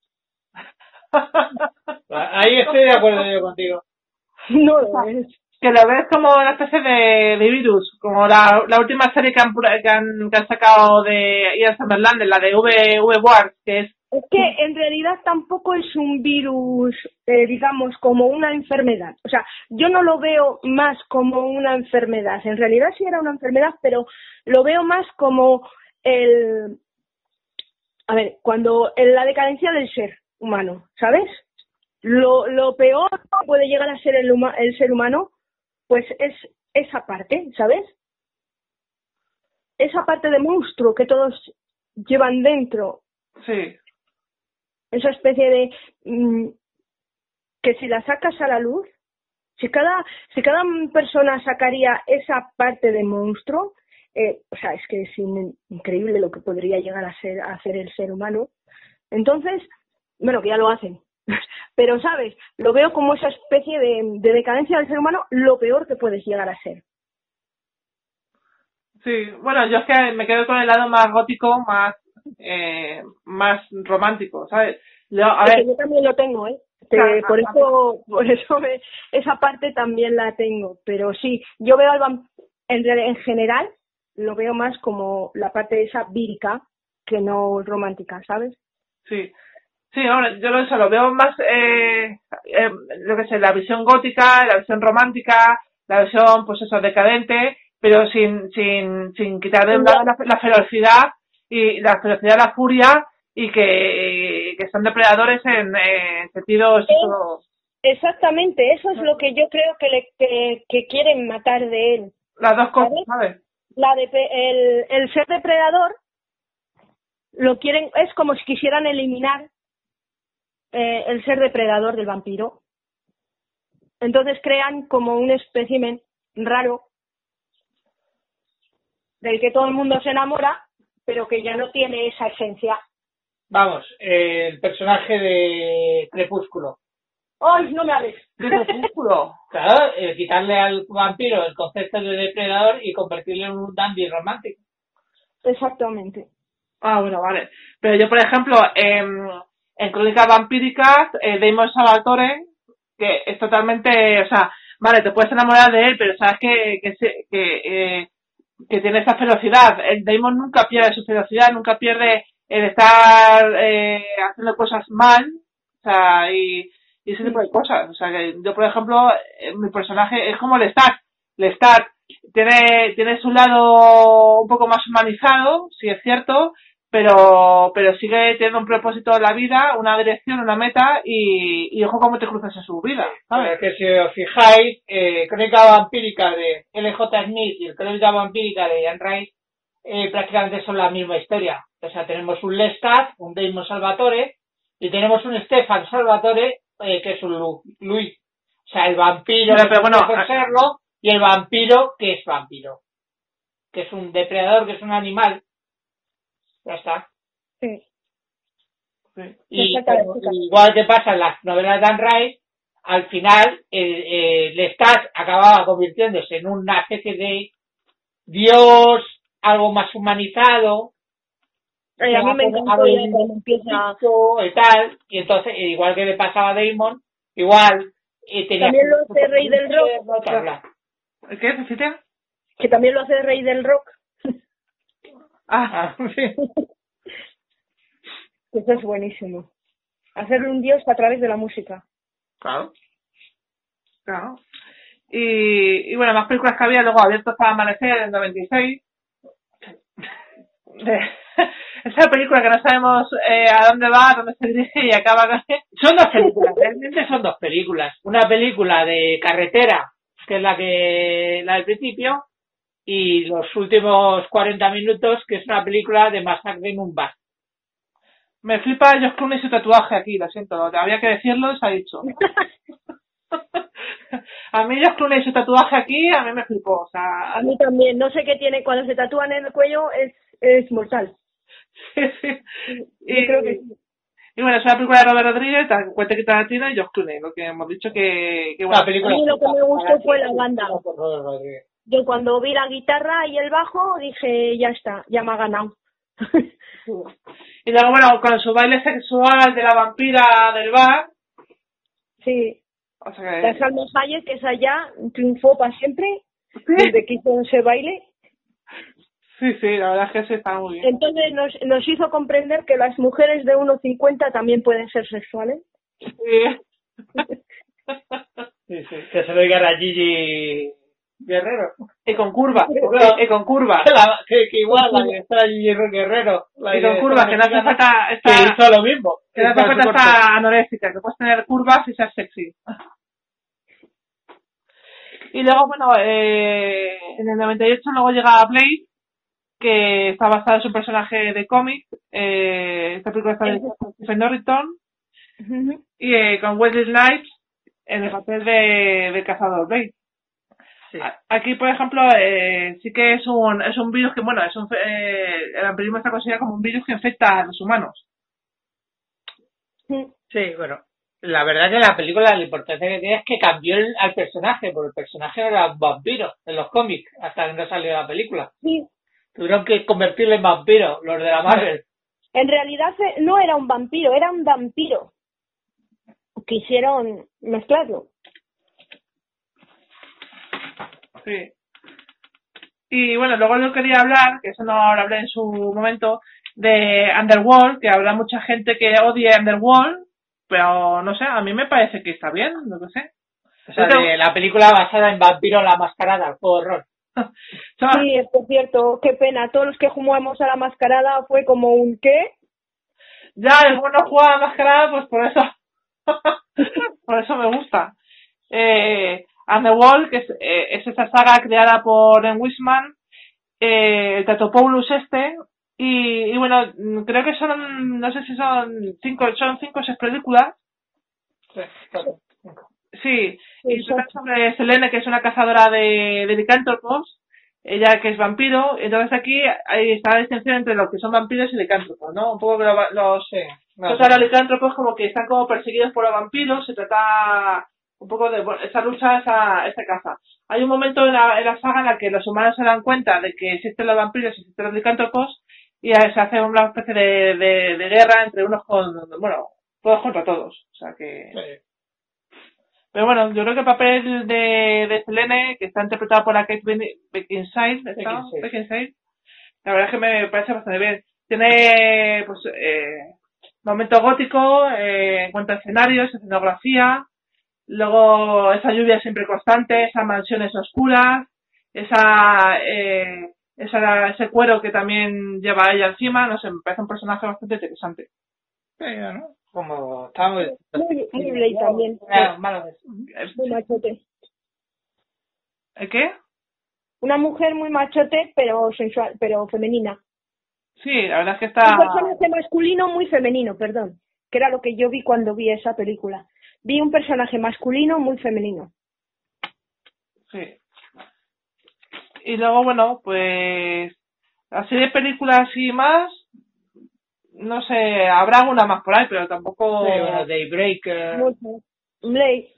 Speaker 6: Ahí estoy de acuerdo yo contigo.
Speaker 5: No lo es.
Speaker 4: Que lo ves como una especie de, de virus, como la, la última serie que han, que han, que han sacado de Ian Summerland, la de V. V. Ward, que es...
Speaker 5: Es que en realidad tampoco es un virus, eh, digamos, como una enfermedad. O sea, yo no lo veo más como una enfermedad. En realidad sí era una enfermedad, pero lo veo más como el... A ver, cuando en la decadencia del ser humano, ¿sabes? Lo, lo peor que puede llegar a ser el, huma, el ser humano, pues es esa parte, ¿sabes? Esa parte de monstruo que todos llevan dentro.
Speaker 4: Sí.
Speaker 5: Esa especie de mmm, que si la sacas a la luz, si cada si cada persona sacaría esa parte de monstruo, eh, o sea, es que es in, increíble lo que podría llegar a ser a hacer el ser humano. Entonces, bueno, que ya lo hacen, Pero, ¿sabes? Lo veo como esa especie de, de decadencia del ser humano, lo peor que puedes llegar a ser.
Speaker 4: Sí, bueno, yo es que me quedo con el lado más gótico, más eh, más romántico, ¿sabes? Yo, a
Speaker 5: Es
Speaker 4: ver,
Speaker 5: que yo también lo tengo, ¿eh? Te-
Speaker 4: Claro,
Speaker 5: por
Speaker 4: claro.
Speaker 5: eso, por eso me- esa parte también la tengo. Pero sí, yo veo al vamp- en, real- en general, lo veo más como la parte esa vírica que no romántica, ¿sabes?
Speaker 4: sí. Sí, ahora yo lo, eso, lo veo más, eh, eh, lo que sé, la visión gótica, la visión romántica, la visión, pues eso, decadente, pero sin, sin, sin quitar de un lado la, la ferocidad y la ferocidad, la furia y que, que son depredadores en, en sentidos, eso,
Speaker 5: Exactamente, eso es lo que yo creo que, le, que, que quieren matar de él.
Speaker 4: las dos cosas,
Speaker 5: ¿Sabes?
Speaker 4: ¿sabes?
Speaker 5: La de, el, el ser depredador lo quieren, es como si quisieran eliminar eh, el ser depredador del vampiro. Entonces crean como un espécimen raro del que todo el mundo se enamora, pero que ya no tiene esa esencia.
Speaker 6: Vamos, eh, el personaje de Crepúsculo.
Speaker 5: ¡Ay, no me hables!
Speaker 4: De Crepúsculo.
Speaker 6: Claro, eh, quitarle al vampiro el concepto de depredador y convertirlo en un dandy romántico.
Speaker 5: Exactamente.
Speaker 4: Ah, bueno, vale. Pero yo, por ejemplo, en, en Crónicas Vampíricas, eh, Damon Salvatore, que es totalmente, o sea, vale, te puedes enamorar de él, pero sabes que, que, se- que, eh, que tiene esa ferocidad. El Damon nunca pierde su ferocidad, nunca pierde el estar eh, haciendo cosas mal, o sea, y, y ese tipo de cosas. O sea, que yo, por ejemplo, eh, mi personaje es como Lestat. Lestat tiene, tiene su lado un poco más humanizado, sí es cierto, pero, pero sigue teniendo un propósito en la vida, una dirección, una meta, y, y ojo cómo te cruzas en su vida,
Speaker 6: Pero
Speaker 4: ¿sabes?
Speaker 6: que si os fijáis, eh, Crónica Vampírica de L J. Smith y el Crónica Vampírica de Ian Rice eh, prácticamente son la misma historia. O sea, tenemos un Lestat, un Damon Salvatore, y tenemos un Stefan Salvatore, eh, que es un Lu- Luis. O sea, el vampiro
Speaker 4: Pero-
Speaker 6: que
Speaker 4: pero bueno,
Speaker 6: puede serlo, y el vampiro que es vampiro. Que es un depredador, que es un animal. Ya está.
Speaker 5: Sí.
Speaker 4: Sí.
Speaker 6: Y
Speaker 5: Exacto,
Speaker 6: como-
Speaker 5: exacto.
Speaker 6: igual que pasa en las novelas de Anne Rice, al final el, eh, Lestat acababa convirtiéndose en una especie de dios, algo más humanizado,
Speaker 5: Ay, a mí me
Speaker 6: algo-
Speaker 5: encantó
Speaker 6: algo
Speaker 5: ya cuando empieza.
Speaker 6: y tal, y entonces, eh, igual que le pasaba a Damon, igual eh, tenía
Speaker 5: También lo hace Rey del Rock.
Speaker 6: no, tal, bla.
Speaker 4: ¿Qué, Cecilia?
Speaker 5: Que también lo hace Rey del Rock.
Speaker 4: Ah,
Speaker 6: Ah, sí.
Speaker 5: Eso es buenísimo. Hacerle un dios a través de la música.
Speaker 4: claro. Claro. Y, y bueno, más películas que había, luego Abiertos para Amanecer en noventa y seis. De- esa película que no sabemos eh, a dónde va, a dónde se dirige y acaba con...
Speaker 6: Son dos películas, realmente son dos películas. Una película de carretera, que es la que la del principio, y los últimos cuarenta minutos, que es una película de masacre en un bar.
Speaker 4: Me flipa Josh Clooney y su tatuaje aquí, lo siento, había que decirlo y se ha dicho. A mí Josh Clooney y su tatuaje aquí, a mí me flipó, o sea...
Speaker 5: A mí también. No sé qué tiene. Cuando se tatúan en el cuello es, es mortal.
Speaker 4: sí, sí.
Speaker 5: Yo
Speaker 4: Y,
Speaker 5: creo que sí.
Speaker 4: y bueno, es una película de Robert Rodríguez, Quentin Tarantino y Josh Clooney, lo que hemos dicho que... que bueno,
Speaker 6: Una película
Speaker 5: A mí lo que me gustó fue la banda.
Speaker 6: por Robert Rodríguez.
Speaker 5: Yo cuando vi la guitarra y el bajo dije, ya está, ya me ha ganado.
Speaker 4: y luego, bueno, con su baile sexual de la vampira del bar,
Speaker 5: Sí.
Speaker 4: o sea que...
Speaker 5: La Salma Hayek, que esa ya triunfó para siempre
Speaker 4: Sí,
Speaker 5: desde que hizo ese baile.
Speaker 4: sí, sí, la verdad es que sí, está muy bien.
Speaker 5: Entonces nos, nos hizo comprender que las mujeres de uno cincuenta también pueden ser sexuales.
Speaker 4: Sí.
Speaker 6: Sí, sí. Que se lo digan a Gigi Guerrero.
Speaker 4: Y con curva,
Speaker 6: Bueno.
Speaker 4: y con curva.
Speaker 6: La- que, que igual la directora Gigi Guerrero. La
Speaker 4: Y con
Speaker 6: directora
Speaker 4: curva, que no hace
Speaker 6: mexicana,
Speaker 4: falta
Speaker 6: que
Speaker 4: estar...
Speaker 6: hizo lo mismo.
Speaker 4: Que no hace
Speaker 6: Para
Speaker 4: falta
Speaker 6: su corto.
Speaker 4: estar anoréxica, que puedes tener curvas y ser sexy. Y luego, bueno, eh, en el noventa y ocho luego llega Blade, que está basado en su personaje de cómic. Eh, esta película está de Stephen Norrington
Speaker 5: Ujú.
Speaker 4: y eh, con Wesley Snipes en el papel de, de cazador Blade.
Speaker 6: Sí.
Speaker 4: A- Aquí, por ejemplo, eh, sí que es un es un virus que, bueno, es un, eh, el vampirismo está considerado como un virus que infecta a los humanos.
Speaker 5: Sí.
Speaker 6: Sí, bueno. la verdad que la película, la importancia que tiene es que cambió el, al personaje, porque el personaje era un vampiro en los cómics, hasta que no salió la película.
Speaker 5: Sí.
Speaker 6: Tuvieron que convertirlo en vampiro, los de la Marvel.
Speaker 5: En realidad eh, no era un vampiro, era un vampiro. Quisieron mezclarlo.
Speaker 4: Sí. Y bueno, luego yo quería hablar, que eso no lo hablé en su momento, de Underworld, que habrá mucha gente que odie Underworld, pero no sé, a mí me parece que está bien, no lo sé.
Speaker 6: O sea, de la película basada en Vampiro la Mascarada, el juego de rol.
Speaker 5: Sí, es cierto, qué pena. Todos los que jugamos a la Mascarada fue como un ¿qué?
Speaker 4: Ya, el bueno juega a la Mascarada, pues por eso, por eso me gusta. Eh, Underworld, que es, eh, es esa saga creada por Ben Whisman, eh, el Tatopoulos este, y, y bueno, creo que son, no sé si son cinco, son cinco o seis películas.
Speaker 6: Sí, claro.
Speaker 4: Sí, y trata sobre Selene, que es una cazadora de, de licántropos, ella que es vampiro, entonces aquí ahí está la distinción entre los que son vampiros y licántropos, ¿no? Un poco que los, los,
Speaker 6: sí, no,
Speaker 4: los, los licántropos como que están como perseguidos por los vampiros, se trata un poco de bueno, esa lucha, esa, esa caza. Hay un momento en la, en la saga en la que los humanos se dan cuenta de que existen los vampiros y existen los licántropos y se hace una especie de, de, de guerra entre unos con, bueno, todos contra todos, o sea que...
Speaker 6: Sí.
Speaker 4: Pero bueno, yo creo que el papel de, de Selene, que está interpretado por la Kate Beckinsale, ¿está? Beckinsale, la verdad es que me parece bastante bien. Tiene, pues, eh, momento gótico, eh, en cuanto a escenarios, escenografía, luego esa lluvia siempre constante, esas mansiones oscuras, esa, eh, esa, ese cuero que también lleva ella encima, no sé, me parece un personaje bastante interesante.
Speaker 6: Sí, ¿no? Como está muy...
Speaker 5: Muy, muy Blade también.
Speaker 6: No, malo es.
Speaker 5: Muy machote.
Speaker 4: ¿El qué?
Speaker 5: Una mujer muy machote, pero sensual, pero femenina.
Speaker 4: Sí, la verdad es que está...
Speaker 5: Un personaje masculino muy femenino, perdón. Que era lo que yo vi cuando vi esa película. Vi un personaje masculino muy femenino.
Speaker 4: Sí. Y luego, bueno, pues... Así de películas y más... No sé, habrá alguna más por ahí, pero tampoco...
Speaker 6: Sí, bueno, Daybreaker...
Speaker 5: Mucho. Blade.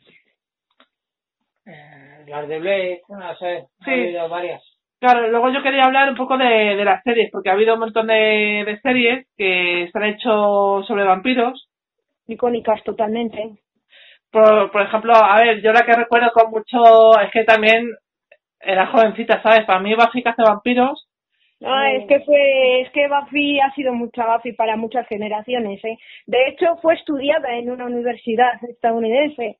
Speaker 6: Eh, las de Blade, no sé,
Speaker 4: sí.
Speaker 6: Ha habido varias.
Speaker 4: Claro, luego yo quería hablar un poco de, de las series, porque ha habido un montón de, de series que se han hecho sobre vampiros.
Speaker 5: Icónicas totalmente.
Speaker 4: Por, por ejemplo, a ver, yo la que recuerdo con mucho es que también era jovencita, ¿sabes? Para mí Buffy que hace vampiros.
Speaker 5: Ah, es que fue, es que Buffy ha sido mucha Buffy para muchas generaciones, ¿eh? De hecho, fue estudiada en una universidad estadounidense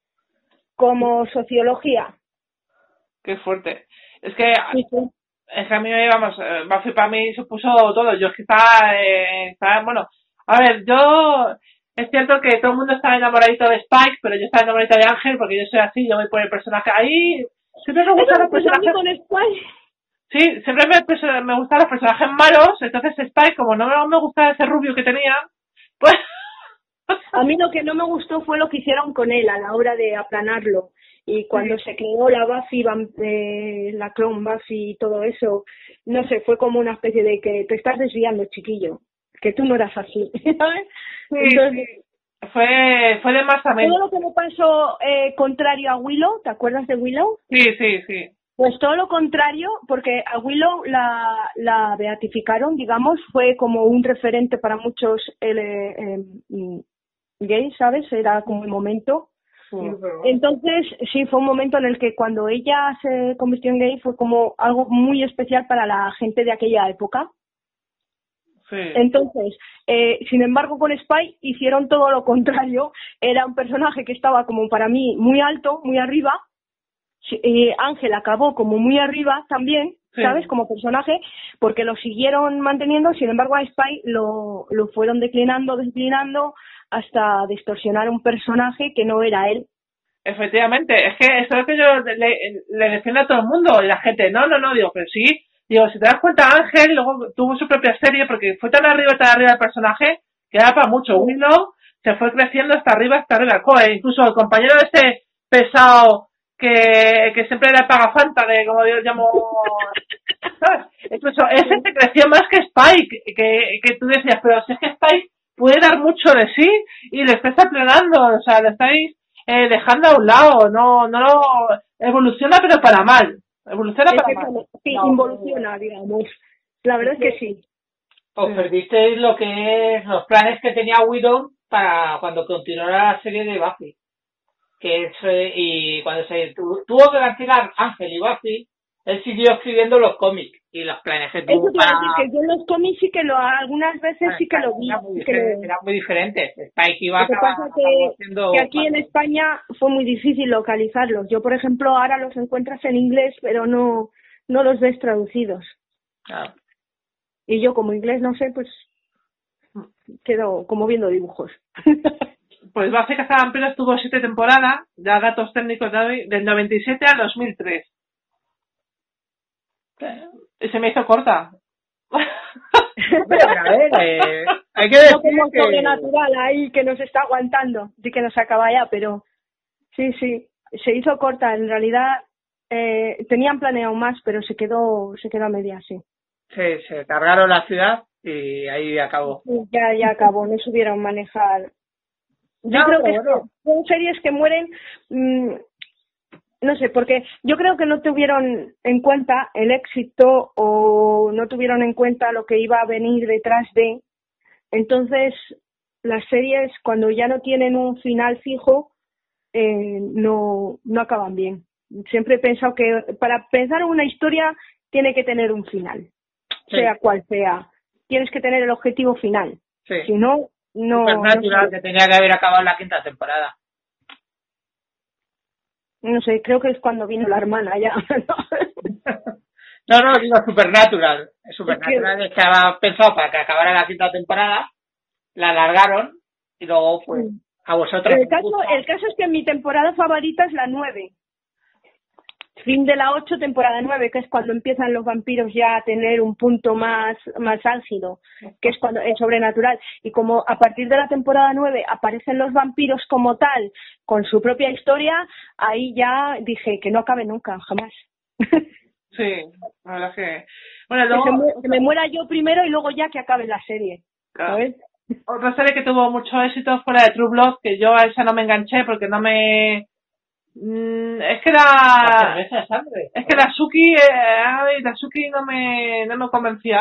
Speaker 5: como sociología.
Speaker 4: Qué fuerte. Es que,
Speaker 5: sí, sí.
Speaker 4: es que a mí, vamos, Buffy para mí supuso todo. Yo es que estaba, eh, estaba, bueno, a ver, yo, es cierto que todo el mundo está enamoradito de Spike, pero yo estaba enamoradito de Ángel porque yo soy así, yo voy por el personaje. Ahí, siempre me gustan los personajes.
Speaker 5: Con Spike?
Speaker 4: Sí, siempre me, me gustan los personajes malos, entonces Spike, como no me gusta ese rubio que tenía, pues...
Speaker 5: A mí lo que no me gustó fue lo que hicieron con él a la hora de aplanarlo. Y cuando sí. se creó la Buffy, eh, la clone Buffy y todo eso, no sé, fue como una especie de que te estás desviando, chiquillo, que tú no eras así, ¿sabes?
Speaker 4: Sí,
Speaker 5: Entonces,
Speaker 4: sí. Fue, fue de más a menos.
Speaker 5: Todo lo que me pasó eh, contrario a Willow, ¿te acuerdas de Willow?
Speaker 4: Sí, sí, sí.
Speaker 5: Pues todo lo contrario, porque a Willow la, la beatificaron, digamos, fue como un referente para muchos eh, eh, gays, ¿sabes? Era como el momento.
Speaker 6: Sí, pero...
Speaker 5: Entonces, sí, fue un momento en el que cuando ella se convirtió en gay fue como algo muy especial para la gente de aquella época.
Speaker 4: Sí.
Speaker 5: Entonces, eh, sin embargo, con Spike hicieron todo lo contrario. Era un personaje que estaba como para mí muy alto, muy arriba. Y Ángel acabó como muy arriba también, ¿sabes? Sí. Como personaje, porque lo siguieron manteniendo, sin embargo a Spike lo, lo fueron declinando, declinando, hasta distorsionar un personaje que no era él.
Speaker 4: Efectivamente, es que eso es lo que yo le, le defiendo a todo el mundo, y la gente, no, no, no, digo, pero sí, digo, si te das cuenta, Ángel luego tuvo su propia serie, porque fue tan arriba, tan arriba el personaje, que era para mucho. Willow se fue creciendo hasta arriba, hasta arriba, Coe, incluso el compañero de ese pesado, que, que siempre era pagafanta de, como yo llamo, ¿sabes? Incluso ese se creció más que Spike, que, que tú decías, pero si es que Spike puede dar mucho de sí y le estáis aplanando, o sea, le estáis eh, dejando a un lado, no, no lo evoluciona pero para mal, evoluciona para mal.
Speaker 5: Sí,
Speaker 6: No.
Speaker 5: involuciona, digamos. La verdad es que sí.
Speaker 6: Os perdisteis lo que es los planes que tenía Whedon para cuando continuara la serie de Buffy. Que es, eh, y cuando se tu, tuvo que cancelar Ángel y Buffy, él siguió escribiendo los cómics y los planes que tuvo
Speaker 5: Eso te iba a
Speaker 6: para...
Speaker 5: decir, que yo en los cómics sí que lo, algunas veces sí que lo vi.
Speaker 6: Eran muy,
Speaker 5: sí que lo-
Speaker 6: diferentes, eran muy diferentes. Spike y
Speaker 5: Lo que
Speaker 6: Vaca
Speaker 5: pasa que,
Speaker 6: haciendo...
Speaker 5: que aquí en España fue muy difícil localizarlos. Yo, por ejemplo, ahora los encuentras en inglés, pero no, no los ves traducidos.
Speaker 6: Claro.
Speaker 5: Y yo, como inglés no sé, pues quedo como viendo dibujos.
Speaker 4: Pues Buffy Cazavampiros tuvo siete temporadas, ya datos técnicos de hoy, del noventa y siete al dos mil tres. Y se me hizo corta.
Speaker 6: Pero, a ver, eh, hay que
Speaker 5: No
Speaker 6: decir
Speaker 5: como
Speaker 6: que...
Speaker 5: sobrenatural ahí que nos está aguantando, sí que nos acaba ya, pero sí, sí, se hizo corta. En realidad eh, tenían planeado más, pero se quedó, se quedó a medias, sí.
Speaker 6: Se, se cargaron la ciudad y ahí acabó.
Speaker 5: Ya, ya acabó, no supieron manejar. Yo
Speaker 6: No,
Speaker 5: creo que
Speaker 6: bueno.
Speaker 5: son series que mueren, mmm, no sé, porque yo creo que no tuvieron en cuenta el éxito o no tuvieron en cuenta lo que iba a venir detrás de. Entonces, las series, cuando ya no tienen un final fijo, eh, no, no acaban bien. Siempre he pensado que para pensar en una historia tiene que tener un final,
Speaker 6: Sí.
Speaker 5: sea cual sea. Tienes que tener el objetivo final.
Speaker 6: Sí.
Speaker 5: Si no, no.
Speaker 6: Supernatural,
Speaker 5: no sé.
Speaker 6: que tenía que haber acabado la quinta temporada.
Speaker 5: No sé, creo que es cuando vino la hermana ya.
Speaker 6: No, no, digo Supernatural. Supernatural estaba pensado para que acabara la quinta temporada, la alargaron y luego, pues, a vosotros.
Speaker 5: El caso, el caso es que mi temporada favorita es la nueve. Fin de la ocho, temporada nueve, que es cuando empiezan los vampiros ya a tener un punto más, más álgido, que es cuando es sobrenatural. Y como a partir de la temporada nueve aparecen los vampiros como tal, con su propia historia, ahí ya dije que no acabe nunca, jamás.
Speaker 4: Sí, la verdad es que... Bueno,
Speaker 5: Que,
Speaker 4: luego,
Speaker 5: se mu- que me muera yo primero y luego ya que acabe la serie.
Speaker 4: claro,
Speaker 5: ¿Sabes?
Speaker 4: otra serie que tuvo mucho éxito fue la de True Blood, que yo a esa no me enganché porque no me... Mm, es que
Speaker 6: La
Speaker 4: la...
Speaker 6: cerveza de sangre.
Speaker 4: Es que la Suki, eh, ay, la Suki no me, no me convencía.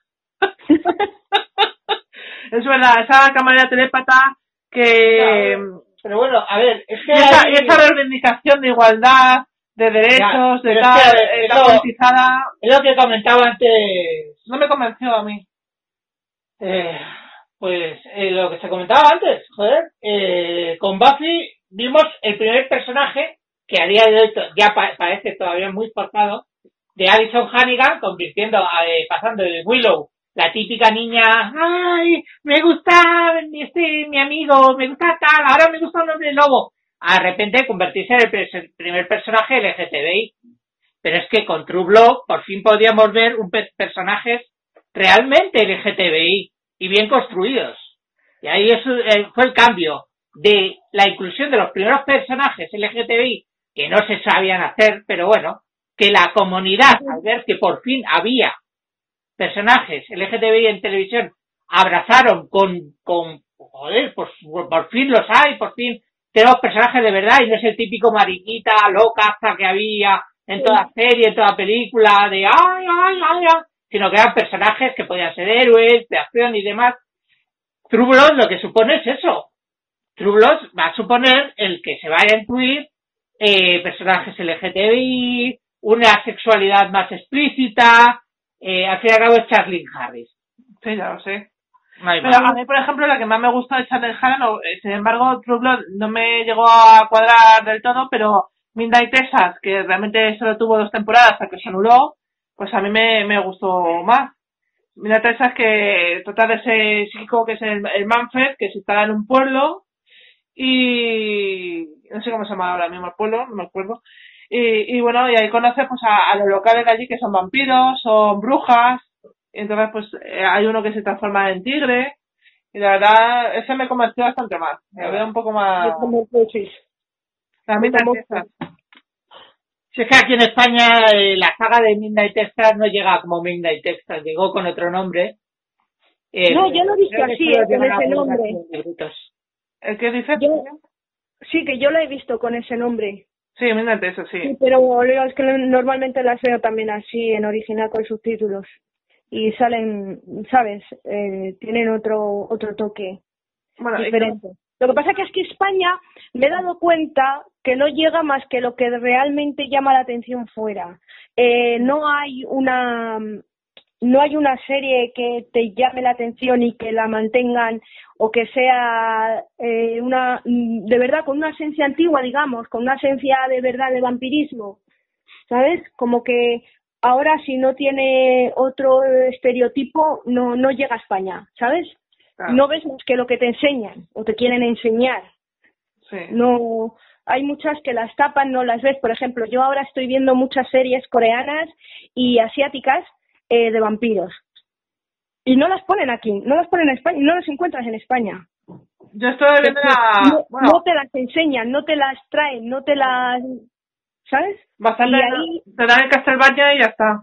Speaker 4: Es verdad, esa camarera telépata que...
Speaker 6: Pero bueno, a ver, es que...
Speaker 4: Y esa,
Speaker 6: hay-
Speaker 4: y esa reivindicación de igualdad, de derechos,
Speaker 6: Ya,
Speaker 4: de
Speaker 6: pero es
Speaker 4: tal,
Speaker 6: que, a ver,
Speaker 4: eh,
Speaker 6: eso-
Speaker 4: tan politizada,
Speaker 6: Es lo que comentaba antes,
Speaker 4: no me convenció a mí.
Speaker 6: eh, pues eh, lo que se comentaba antes, joder, eh, con Buffy vimos el primer personaje, que a día de hoy to- ya pa- parece todavía muy forzado, de Alison Hannigan, convirtiendo, a, eh, pasando de Willow, la típica niña, ay, me gusta este, mi amigo, me gusta tal, ahora me gusta un hombre lobo, a de repente convertirse en el, pres- el primer personaje L G T B I. Pero es que con True Blood por fin podíamos ver un pe- personajes realmente L G T B I y bien construidos. Y ahí eso, eh, fue el cambio de la inclusión de los primeros personajes L G T B I que no se sabían hacer, pero bueno, que la comunidad, al ver que por fin había personajes L G T B I en televisión, abrazaron con, con joder, pues por fin los hay, por fin tenemos personajes de verdad y no es el típico mariquita loca hasta que había en toda serie, en toda película, de ay, ay, ay, ay, sino que eran personajes que podían ser héroes, de acción y demás. True Blood lo que supone es eso. True Blood va a suponer el que se vaya a incluir eh, personajes L G T B I, una sexualidad más explícita, eh, al fin y al cabo es Charlene Harris.
Speaker 4: Sí, ya lo sé.
Speaker 6: No hay
Speaker 4: Pero
Speaker 6: más.
Speaker 4: a mí, por ejemplo, la que más me gustó de Charles Hanna, no, eh, sin embargo, True Blood no me llegó a cuadrar del todo, pero Midnight Texas, que realmente solo tuvo dos temporadas hasta que se anuló, pues a mí me, me gustó más. Midnight Texas, que trata de ese chico que es el, el Manfred, que se instala en un pueblo y no sé cómo se llama ahora mismo el pueblo, no me acuerdo. Y, y bueno, y ahí conoce pues a, a los locales de allí que son vampiros, son brujas. Y entonces pues eh, hay uno que se transforma en tigre. Y la verdad, ese me convenció bastante más. Me veo un poco más...
Speaker 5: Como coaches.
Speaker 4: La Midnight
Speaker 5: como-
Speaker 4: Texas.
Speaker 6: Si es que aquí en España eh, la saga de Midnight Texas no llega como Midnight Texas, llegó con otro nombre Eh,
Speaker 5: No, yo lo he visto
Speaker 6: creo que
Speaker 5: así,
Speaker 6: solo
Speaker 5: eh, con
Speaker 6: llegan a
Speaker 5: ese
Speaker 6: publicar
Speaker 5: nombre.
Speaker 6: en libritos.
Speaker 4: ¿El qué dices?
Speaker 5: Yo, sí, que yo lo he visto con ese nombre.
Speaker 4: Sí, mírate eso,
Speaker 5: Sí,
Speaker 4: sí.
Speaker 5: pero Leo, es que normalmente las veo también así, en original con subtítulos. Y salen, ¿sabes? Eh, tienen otro otro toque
Speaker 4: Bueno, y
Speaker 5: diferente. Lo que pasa es que aquí España me he dado cuenta que no llega más que lo que realmente llama la atención fuera. Eh, no hay una no hay una serie que te llame la atención y que la mantengan o que sea eh, una de verdad con una esencia antigua, digamos, con una esencia de verdad de vampirismo, ¿sabes? Como que ahora si no tiene otro estereotipo no no llega a España, ¿sabes?
Speaker 4: claro,
Speaker 5: No ves más que lo que te enseñan o te quieren enseñar.
Speaker 4: sí.
Speaker 5: No, hay muchas que las tapan, no las ves. Por ejemplo, yo ahora estoy viendo muchas series coreanas y asiáticas eh, de vampiros. Y no las ponen aquí, no las ponen en España, no las encuentras en España.
Speaker 4: Yo estoy viendo la...
Speaker 5: No,
Speaker 4: Bueno,
Speaker 5: no te las enseñan, no te las traen, no te las... ¿Sabes?
Speaker 4: bastante...
Speaker 5: Y ahí...
Speaker 4: Te dan el Castlevania y ya está.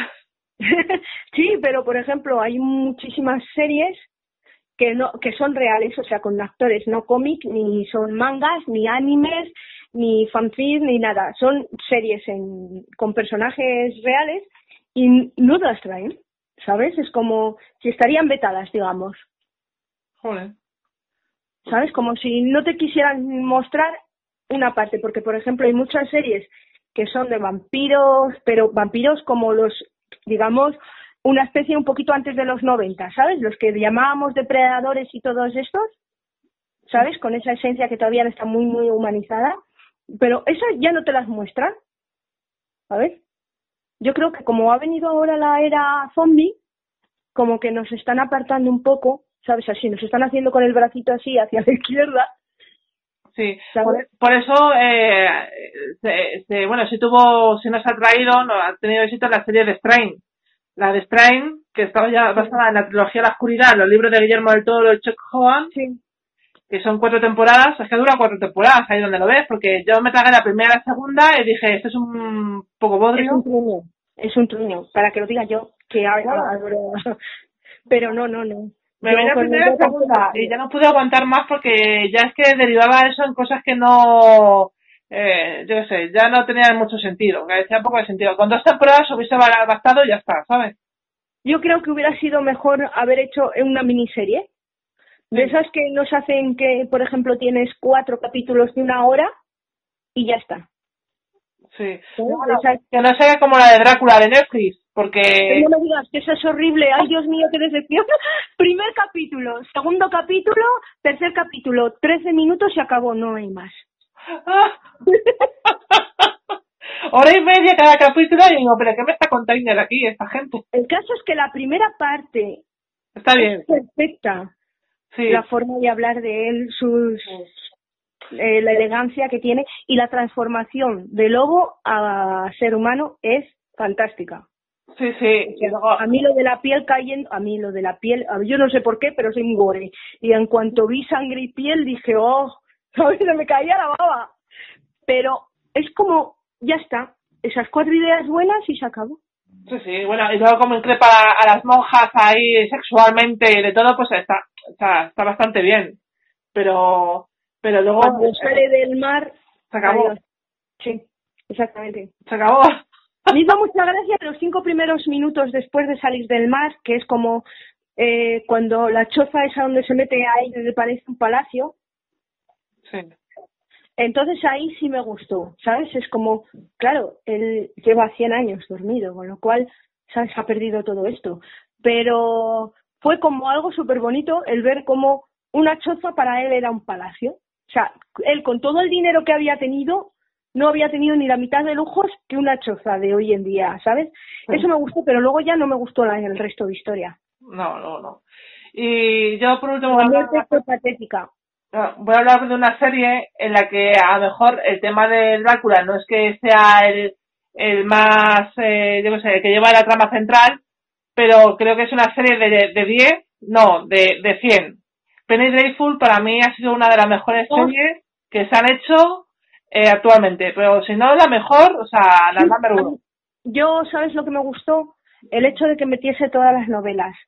Speaker 5: Sí, pero por ejemplo, hay muchísimas series que no que son reales, o sea, con actores, no cómic, ni son mangas, ni animes, ni fanfic, ni nada. Son series en, con personajes reales y no las traen, ¿sabes? Es como si estarían vetadas, digamos.
Speaker 4: Joder.
Speaker 5: ¿Sabes? Como si no te quisieran mostrar una parte, porque por ejemplo hay muchas series que son de vampiros, pero vampiros como los, digamos, una especie un poquito antes de los noventa, ¿sabes? Los que llamábamos depredadores y todos estos, ¿sabes? Con esa esencia que todavía no está muy, muy humanizada, pero esas ya no te las muestran, ¿sabes? Yo creo que como ha venido ahora la era zombie, como que nos están apartando un poco, ¿sabes? Así, nos están haciendo con el bracito así hacia la izquierda.
Speaker 4: Sí,
Speaker 5: ¿sabes?
Speaker 4: por, por eso, eh, se, se, bueno, sí tuvo, sí nos ha traído, no, ha tenido éxito la serie de Strain. La de Strain, que estaba ya basada en la trilogía La Oscuridad, los libros de Guillermo del Toro y Chuck Hogan,
Speaker 5: Sí.
Speaker 4: que son cuatro temporadas, es que dura cuatro temporadas, ahí donde lo ves, porque yo me tragué la primera y la segunda y dije, esto es un poco
Speaker 5: Es
Speaker 4: bodrio.
Speaker 5: un truño, es un truño, para que lo diga yo, que ahora adoro. Pero no, no, no.
Speaker 4: Me
Speaker 5: Yo
Speaker 4: veía la
Speaker 5: con
Speaker 4: primera y
Speaker 5: el
Speaker 4: la segunda y ya no pude aguantar más porque ya es que derivaba eso en cosas que no, eh, yo qué sé, ya no tenían mucho sentido, que decía un poco de sentido. Con dos temporadas hubiese bastado y ya está, ¿sabes?
Speaker 5: Yo creo que hubiera sido mejor haber hecho una miniserie. De
Speaker 4: Sí.
Speaker 5: esas que nos hacen que, por ejemplo, tienes cuatro capítulos de una hora y ya está.
Speaker 4: Sí.
Speaker 5: ¿Sabes?
Speaker 4: No, no,
Speaker 5: Esas-
Speaker 4: que no sea como la de Drácula de Netflix, porque...
Speaker 5: No me digas que eso es horrible. Ay, Dios mío, qué decepción. Primer capítulo, segundo capítulo, tercer capítulo, trece minutos y acabó, no hay más.
Speaker 4: Hora y media cada capítulo y digo, pero ¿qué me está contando aquí esta gente?
Speaker 5: El caso es que la primera parte
Speaker 4: Está bien,
Speaker 5: es perfecta.
Speaker 4: sí.
Speaker 5: La forma de hablar de él, sus eh, la elegancia que tiene y la transformación de lobo a ser humano es fantástica.
Speaker 4: Sí, sí.
Speaker 5: O sea,
Speaker 4: Y luego,
Speaker 5: a mí lo de la piel cayendo, a mí lo de la piel, a- yo no sé por qué, pero soy muy gore. Y en cuanto vi sangre y piel dije, oh, ¿sabes? Se me caía la baba. Pero es como, ya está, esas cuatro ideas buenas y se acabó.
Speaker 4: sí, sí, bueno, y luego como increpa a, a las monjas ahí sexualmente y de todo, pues está, está, está bastante bien. Pero, pero luego
Speaker 5: Cuando
Speaker 4: eh,
Speaker 5: sale del mar,
Speaker 4: se acabó,
Speaker 5: adiós. Sí, exactamente.
Speaker 4: se acabó.
Speaker 5: Me hizo mucha gracia los cinco primeros minutos después de salir del mar, que es como eh, cuando la choza esa donde se mete ahí, le parece un palacio.
Speaker 4: Sí,
Speaker 5: Entonces ahí sí me gustó, ¿sabes? Es como, claro, él lleva cien años dormido, con lo cual, ¿sabes? Ha perdido todo esto. Pero fue como algo súper bonito el ver como una choza para él era un palacio. O sea, él con todo el dinero que había tenido, no había tenido ni la mitad de lujos que una choza de hoy en día, ¿sabes?
Speaker 4: Sí.
Speaker 5: Eso me gustó, pero luego ya no me gustó la, el resto de historia.
Speaker 4: no, no, no. Y yo por último
Speaker 5: La
Speaker 4: voy a hablar,
Speaker 5: muerte fue patética.
Speaker 4: voy a hablar de una serie en la que a lo mejor el tema del Drácula no es que sea el, el más, eh, yo qué sé, el que lleva la trama central, pero creo que es una serie de, de diez, no, de, de cien. Penny Dreadful para mí ha sido una de las mejores
Speaker 5: Oh.
Speaker 4: series que se han hecho eh, actualmente, pero si no la mejor, o sea, la
Speaker 5: Sí,
Speaker 4: number
Speaker 5: a
Speaker 4: uno.
Speaker 5: mí- Yo, ¿sabes lo que me gustó? El hecho de que metiese todas las novelas.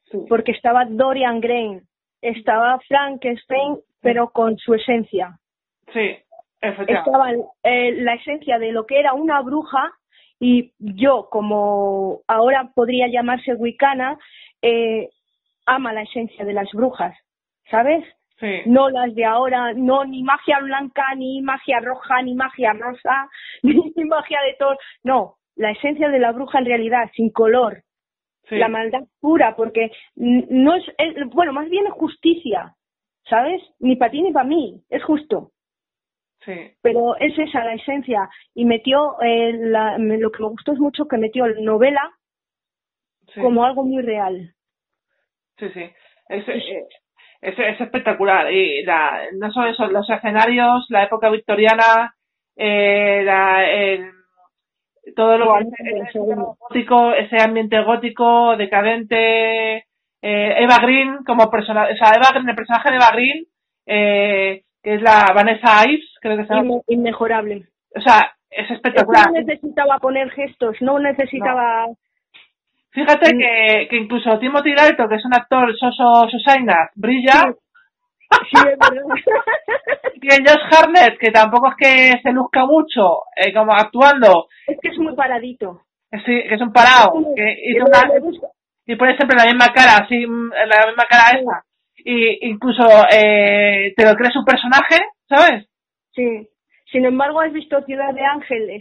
Speaker 5: Sí. Porque estaba Dorian Gray, estaba Frankenstein, pero con su esencia.
Speaker 4: Sí, efectivamente.
Speaker 5: Estaba eh, la esencia de lo que era una bruja, y yo, como ahora podría llamarse wicana, eh, ama la esencia de las brujas, ¿sabes?
Speaker 4: Sí.
Speaker 5: No las de ahora, no ni magia blanca, ni magia roja, ni magia rosa, ni magia de todo. No, la esencia de la bruja en realidad, sin color. Sí. La maldad pura, porque no es, es, bueno, más bien es justicia, ¿sabes? Ni para ti ni para mí, es justo.
Speaker 4: Sí.
Speaker 5: Pero es esa la esencia. Y metió, eh, la, me, lo que me gustó es mucho que metió la novela sí. como algo muy real.
Speaker 4: Sí, sí. Es, es, es, es espectacular. Y la, no solo eso, los escenarios, la época victoriana, eh, la, el, todo lo
Speaker 5: bueno,
Speaker 4: que es el gótico, ese ambiente gótico, decadente, eh, Eva Green como personaje, o sea, Eva Green, el personaje de Eva Green, eh, que es la Vanessa Ives, creo que se llama.
Speaker 5: Inmejorable.
Speaker 4: O sea, es espectacular.
Speaker 5: Es que no necesitaba poner gestos, no necesitaba... No.
Speaker 4: Fíjate mm. que, que incluso Timothy Dalton, que es un actor soso sosaina, brilla.
Speaker 5: Sí, sí es verdad.
Speaker 4: Y el Josh Hartnett, que tampoco es que se luzca mucho, eh, como actuando.
Speaker 5: Es que es muy paradito.
Speaker 4: Sí, que es un parado. Es que, y, una, y pone siempre la misma cara, así, la misma cara sí. esa. Y incluso eh, te lo crees un personaje, ¿sabes?
Speaker 5: Sí. Sin embargo, ¿has visto Ciudad de Ángeles?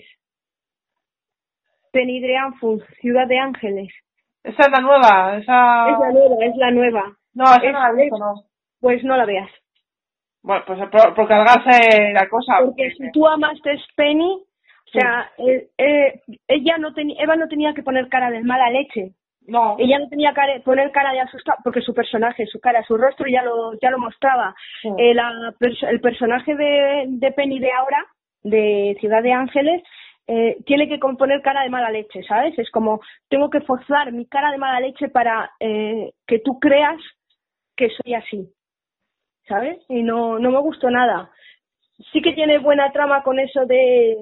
Speaker 5: Penny Dreadful, Ciudad de Ángeles.
Speaker 4: Esa es la nueva, esa...
Speaker 5: Es la nueva, es la nueva.
Speaker 4: No, esa
Speaker 5: es,
Speaker 4: no la he visto, no.
Speaker 5: Pues no la veas.
Speaker 4: Bueno, pues por, por cargarse la cosa.
Speaker 5: Porque si tú amaste Penny, o sea, sí. eh, eh, ella no tenía, Eva no tenía que poner cara de mala leche.
Speaker 4: No.
Speaker 5: Ella no tenía que poner cara de asustado, porque su personaje, su cara, su rostro ya lo ya lo mostraba. Sí. Eh, la, el personaje de, de Penny de ahora, de Ciudad de Ángeles, eh, tiene que poner cara de mala leche, ¿sabes? Es como, tengo que forzar mi cara de mala leche para eh, que tú creas que soy así, ¿sabes? Y no, no me gustó nada. Sí que tiene buena trama con eso de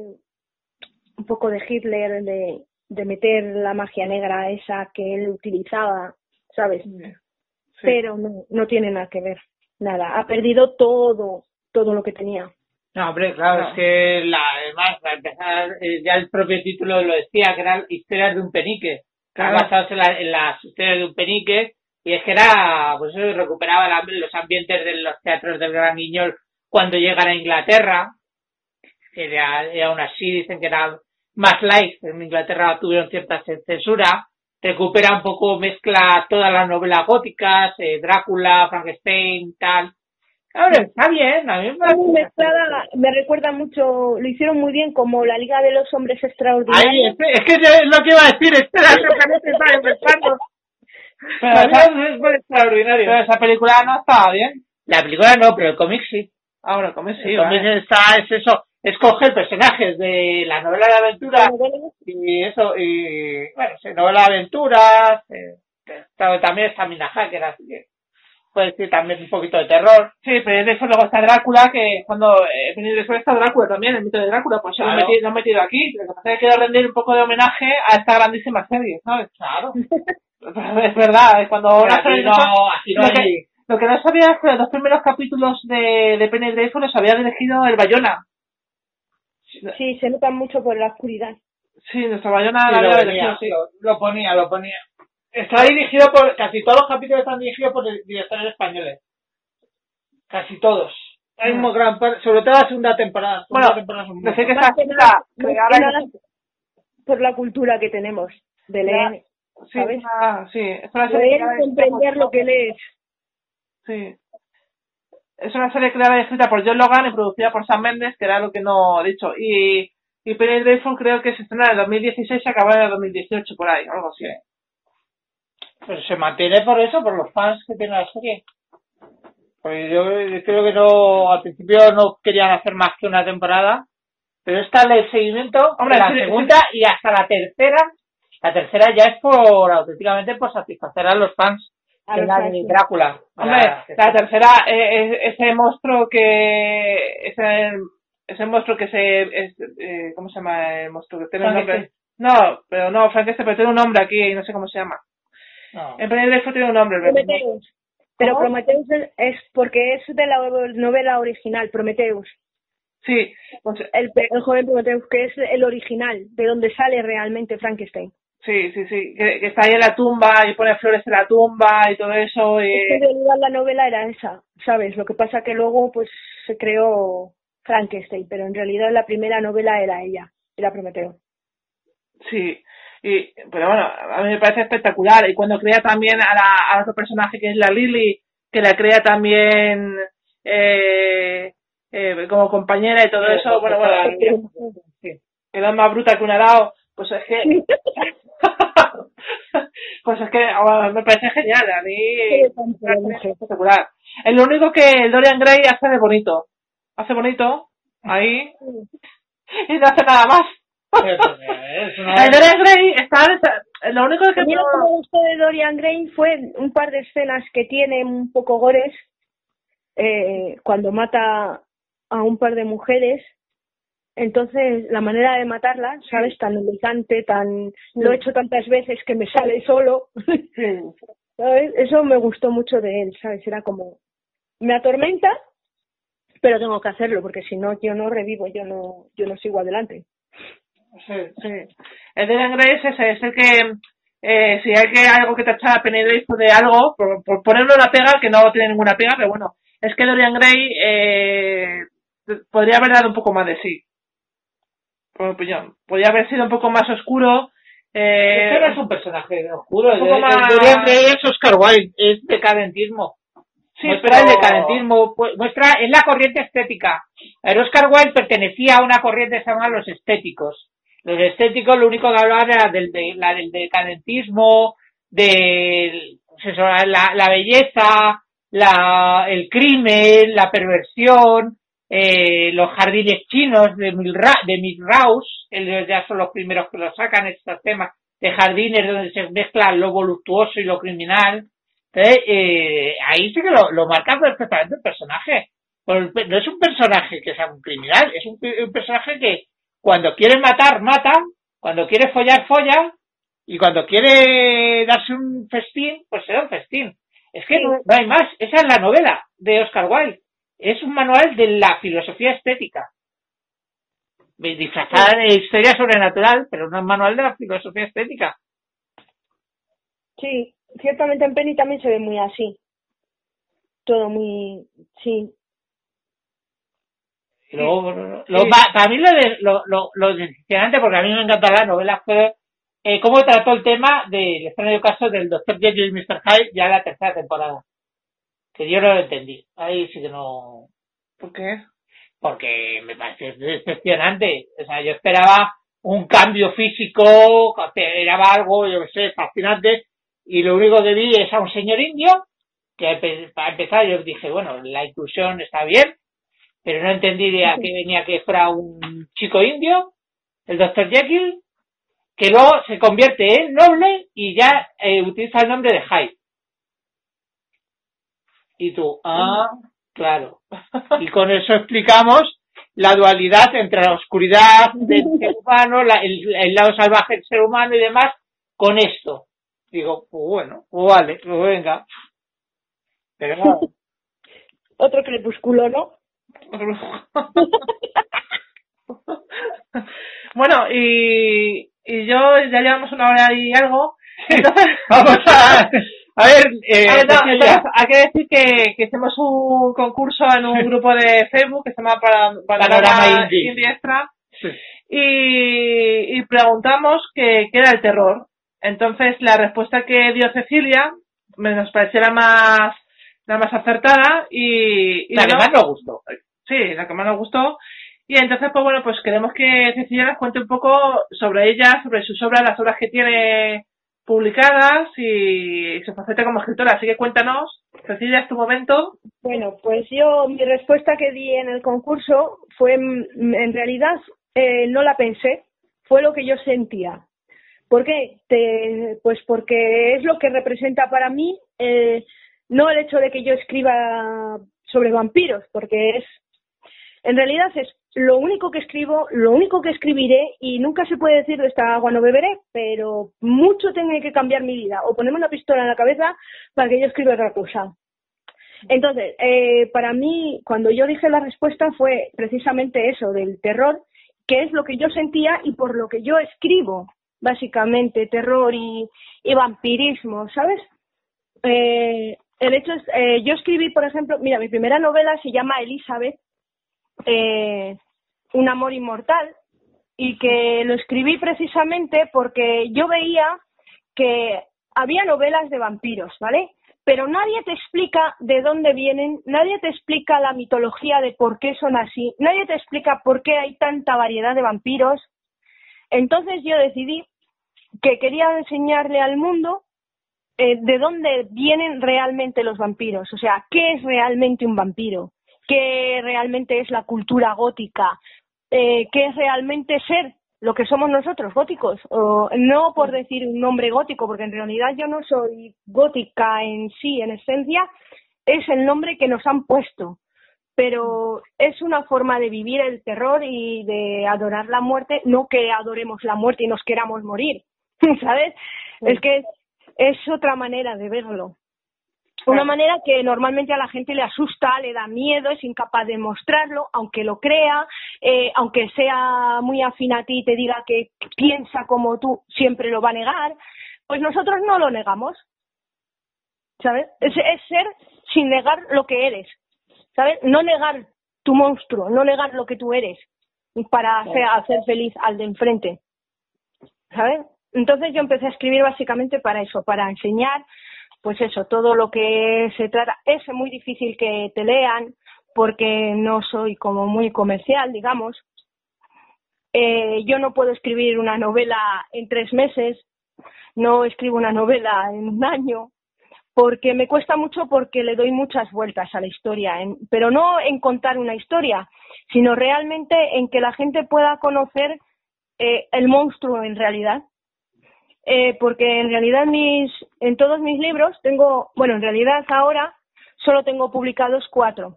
Speaker 5: un poco de Hitler, de... de meter la magia negra esa que él utilizaba, ¿sabes? Sí. Pero no, no tiene nada que ver, nada. Ha perdido todo, todo lo que tenía.
Speaker 6: No, hombre, claro, no. Es que la, además, para empezar, eh, ya el propio título lo decía, que eran historias de un penique. Claro. Basados en, la, en las historias de un penique, y es que era, pues eso, recuperaba la, los ambientes de los teatros del Gran Guiñol cuando llegan a Inglaterra, que era, y aún así dicen que era más light, en Inglaterra tuvieron cierta censura, recupera un poco, mezcla todas las novelas góticas, eh, Drácula, Frankenstein, tal. Ahora, está bien, a mí me parece.
Speaker 5: Mezclada, me recuerda mucho, lo hicieron muy bien como la Liga de los Hombres Extraordinarios.
Speaker 6: Ay, es, es que es lo que iba a decir, espera, que te estaba empezando.
Speaker 4: Pero esa, es extraordinario. Pero esa película no estaba bien.
Speaker 6: La película no, pero el cómic sí.
Speaker 4: Ah, bueno, el cómic sí.
Speaker 6: El cómic
Speaker 4: vale.
Speaker 6: está, es eso. Es coger personajes de la novela de aventuras y eso, y bueno, sí, novela de aventuras, eh, también está Mina Hacker, así que puede decir también un poquito de terror.
Speaker 4: Sí, pero de eso luego está Drácula, que cuando eh, después está Drácula también, el mito de Drácula, pues claro. lo, he metido, lo he metido aquí. Lo que pasa es que quiero rendir un poco de homenaje a esta grandísima serie, ¿sabes?
Speaker 6: Claro.
Speaker 4: Es verdad, es cuando
Speaker 6: una serie no, así no
Speaker 4: lo,
Speaker 6: hay...
Speaker 4: que, lo que no sabía es que los dos primeros capítulos de, de Penny Dreadful los había dirigido el Bayona.
Speaker 5: Sí, se nota mucho por la oscuridad.
Speaker 4: Sí, nuestra Bayona
Speaker 6: sí,
Speaker 4: la
Speaker 6: lo,
Speaker 4: venía,
Speaker 6: sí. lo, lo ponía, lo ponía. Está dirigido por, casi todos los capítulos están dirigidos por directores españoles. Casi todos. Hay un gran par, sobre todo la segunda temporada.
Speaker 4: Bueno,
Speaker 6: temporada
Speaker 4: no sé qué
Speaker 5: está,
Speaker 4: está,
Speaker 5: por la cultura que tenemos de leer,
Speaker 4: sí,
Speaker 5: ¿sabes?
Speaker 4: Ah, sí, es una
Speaker 5: leer y comprender lo que lees.
Speaker 4: Sí. Es una serie creada y escrita por John Logan y producida por Sam Mendes, que era lo que no he dicho. Y, y Penny Dreadful creo que se estrenó en el dos mil dieciséis y acabó en el dos mil dieciocho, por ahí, algo así.
Speaker 6: Pero se mantiene por eso, por los fans que tiene la serie. Pues yo creo que no, al principio no querían hacer más que una temporada, pero esta el seguimiento, hombre, la sí, segunda sí. Y hasta la tercera, la tercera ya es por, auténticamente, por satisfacer a los fans.
Speaker 5: A
Speaker 6: de la de Drácula.
Speaker 4: Hombre, la, la tercera, eh, ese monstruo que, ese, ese monstruo que se, es, eh, ¿cómo se llama el monstruo? Que tiene un nombre. No, pero no, Frankenstein, pero tiene un nombre aquí y no sé cómo se llama.
Speaker 6: No.
Speaker 4: En Penny Dreadful tiene un nombre.
Speaker 5: Prometheus. Pero
Speaker 4: ¿Cómo?
Speaker 5: Prometheus es, es porque es de la novela original, Prometheus.
Speaker 4: Sí, pues
Speaker 5: El, el joven Prometheus, que es el original, de donde sale realmente Frankenstein.
Speaker 4: sí, sí, sí, que, que está ahí en la tumba y pone flores en la tumba y todo eso. Y...
Speaker 5: Es que en realidad la novela era esa, ¿sabes? Lo que pasa que luego pues se creó Frankenstein, pero en realidad la primera novela era ella, era Prometeo.
Speaker 4: Sí, y, pero bueno, a mí me parece espectacular. Y cuando crea también a, la, a otro personaje que es la Lily, que la crea también eh, eh, como compañera y todo
Speaker 6: Sí,
Speaker 4: eso, bueno, bueno,
Speaker 6: sí.
Speaker 4: queda más bruta que un arao, pues es que... pues es que oh, me parece genial, a mí me parece espectacular. Es lo único que el Dorian Gray hace de bonito. Hace bonito, ahí, y no hace nada más.
Speaker 6: Es una...
Speaker 4: El Dorian Gray está... Lo único que...
Speaker 5: A mí lo que me gustó de Dorian Gray fue un par de escenas que tiene un poco gores, eh, cuando mata a un par de mujeres. Entonces, la manera de matarla, ¿sabes? Tan elegante, tan... Lo he hecho tantas veces que me sale solo. ¿Sabes? Eso me gustó mucho de él, ¿sabes? Era como... Me atormenta, pero tengo que hacerlo, porque si no, yo no revivo, yo no yo no sigo adelante.
Speaker 4: Sí, sí. El Dorian Gray es ese, es el que... Eh, si hay que algo que tachar a Penny Dreadful de algo, por, por ponerle una pega, que no tiene ninguna pega, pero bueno, es que Dorian Gray eh, podría haber dado un poco más de sí. Por mi opinión. Podría haber sido un poco más oscuro. Eh,
Speaker 6: Este no es un personaje oscuro.
Speaker 4: un poco
Speaker 6: El,
Speaker 4: más...
Speaker 6: el Dorian Gray es Oscar Wilde, es decadentismo.
Speaker 4: Sí,
Speaker 6: muestra
Speaker 4: pero...
Speaker 6: el decadentismo, pues, muestra es la corriente estética. El Oscar Wilde pertenecía a una corriente que se llama los estéticos. Los estéticos lo único que hablaban era del, de, la, del decadentismo, de pues eso, la, la belleza, la, el crimen, la perversión, eh, los jardines chinos de Milra, de Milrause, ellos ya son los primeros que lo sacan, estos temas de jardines donde se mezcla lo voluptuoso y lo criminal. Entonces, eh, ahí sí que lo, lo marca perfectamente el personaje. No es un personaje que sea un criminal, es un, un personaje que cuando quiere matar, mata, cuando quiere follar, folla, y cuando quiere darse un festín, pues se da un festín. Es que no, no hay más, esa es la novela de Oscar Wilde. Es un manual de la filosofía estética. Disfrazada de historia sobrenatural, pero no es un manual de la filosofía estética.
Speaker 5: Sí, ciertamente en Penny también se ve muy así. Todo muy... sí.
Speaker 6: Luego, lo, lo, sí. Para mí lo, de, lo, lo, lo decepcionante, porque a mí me encanta la novela, fue eh, cómo trató el tema del extraño caso del doctor Jekyll y mister Hyde ya en la tercera temporada. Que yo no lo entendí. Ahí sí que no...
Speaker 4: ¿Por qué?
Speaker 6: Porque me parece decepcionante. O sea, yo esperaba un cambio físico, esperaba algo, yo qué sé, fascinante, y lo único que vi es a un señor indio, que para empezar yo dije, bueno, la inclusión está bien, pero no entendí de a qué venía que fuera un chico indio, el doctor Jekyll, que luego se convierte en noble y ya eh, utiliza el nombre de Hyde. Y tú, ah, claro. Y con eso explicamos la dualidad entre la oscuridad del ser humano, la, el, el lado salvaje del ser humano y demás, con esto. Digo, pues bueno, pues vale, pues venga. Pero no.
Speaker 5: Otro crepúsculo, ¿no?
Speaker 4: Bueno, y, y yo ya llevamos una hora y algo. Entonces,
Speaker 6: vamos a... A ver, eh,
Speaker 4: a ver no, entonces, hay que decir que, que hicimos un concurso en un grupo de Facebook que se llama Panorama Indie Extra, sí. y, y preguntamos qué era el terror. Entonces, la respuesta que dio Cecilia me nos pareció la más la más acertada y, y
Speaker 6: la que más nos gustó.
Speaker 4: Sí, la que más nos gustó. Y entonces, pues bueno, pues queremos que Cecilia nos cuente un poco sobre ella, sobre sus obras, las obras que tiene publicadas y su faceta como escritora. Así que cuéntanos, Cecilia, es tu momento.
Speaker 5: Bueno, pues yo, mi respuesta que di en el concurso fue, en realidad, eh, no la pensé, fue lo que yo sentía. ¿Por qué? Te, pues porque es lo que representa para mí, eh, no el hecho de que yo escriba sobre vampiros, porque es, en realidad es lo único que escribo, lo único que escribiré, y nunca se puede decir de esta agua no beberé, pero mucho tiene que cambiar mi vida, o ponerme una pistola en la cabeza para que yo escriba otra cosa. Entonces, eh, para mí, cuando yo dije la respuesta fue precisamente eso, del terror, que es lo que yo sentía y por lo que yo escribo, básicamente, terror y, y vampirismo, ¿sabes? Eh, el hecho es, eh, yo escribí, por ejemplo, mira, mi primera novela se llama Elizabeth, eh, un amor inmortal, y que lo escribí precisamente porque yo veía que había novelas de vampiros, ¿vale? Pero nadie te explica de dónde vienen, nadie te explica la mitología de por qué son así, nadie te explica por qué hay tanta variedad de vampiros. Entonces yo decidí que quería enseñarle al mundo eh, de dónde vienen realmente los vampiros, o sea, qué es realmente un vampiro, qué realmente es la cultura gótica, eh, qué es realmente ser lo que somos nosotros, góticos, o no por decir un nombre gótico, porque en realidad yo no soy gótica en sí, en esencia, es el nombre que nos han puesto, pero es una forma de vivir el terror y de adorar la muerte, no que adoremos la muerte y nos queramos morir, ¿sabes? Sí. Es que es, es otra manera de verlo. Una manera que normalmente a la gente le asusta, le da miedo, es incapaz de mostrarlo, aunque lo crea, eh, aunque sea muy afín a ti y te diga que piensa como tú, siempre lo va a negar. Pues nosotros no lo negamos, ¿sabes? Es, es ser sin negar lo que eres, ¿sabes? No negar tu monstruo, no negar lo que tú eres para hacer, hacer feliz al de enfrente, ¿sabes? Entonces yo empecé a escribir básicamente para eso, para enseñar. Pues eso, todo lo que se trata, es muy difícil que te lean porque no soy como muy comercial, digamos. Eh, yo no puedo escribir una novela en tres meses, no escribo una novela en un año, porque me cuesta mucho porque le doy muchas vueltas a la historia, en, pero no en contar una historia, sino realmente en que la gente pueda conocer eh, el monstruo en realidad. Eh, porque en realidad mis, en todos mis libros tengo, bueno, en realidad ahora solo tengo publicados cuatro.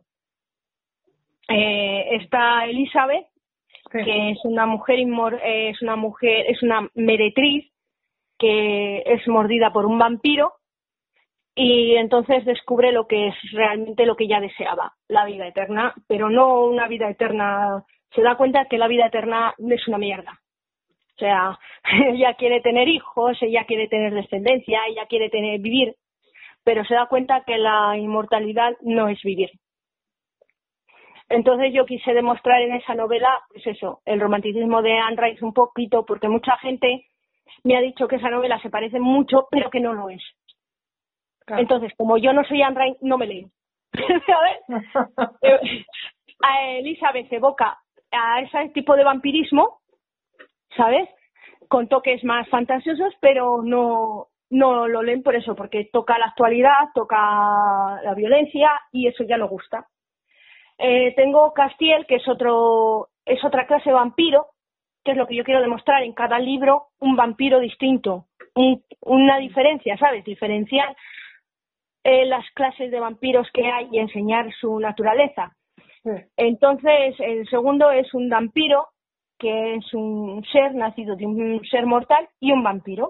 Speaker 5: Eh, está Elizabeth, sí. Que es una mujer inmor, eh, es una mujer, es una meretriz que es mordida por un vampiro y entonces descubre lo que es realmente lo que ella deseaba, la vida eterna, pero no una vida eterna, se da cuenta que la vida eterna es una mierda. O sea, ella quiere tener hijos, ella quiere tener descendencia, ella quiere tener vivir, pero se da cuenta que la inmortalidad no es vivir. Entonces yo quise demostrar en esa novela, pues eso, el romanticismo de Anne Rice un poquito, porque mucha gente me ha dicho que esa novela se parece mucho, pero que no lo es. Claro. Entonces, como yo no soy Anne Rice, no me leo. ¿Sabes? A Elizabeth evoca a ese tipo de vampirismo, ¿sabes? Con toques más fantasiosos, pero no, no lo leen por eso, porque toca la actualidad, toca la violencia y eso ya no gusta. Eh, tengo Castiel, que es otro, es otra clase de vampiro, que es lo que yo quiero demostrar en cada libro, un vampiro distinto, un, una diferencia, ¿sabes? Diferenciar eh, las clases de vampiros que hay y enseñar su naturaleza. Sí. Entonces, el segundo es un vampiro, que es un ser nacido de un ser mortal y un vampiro,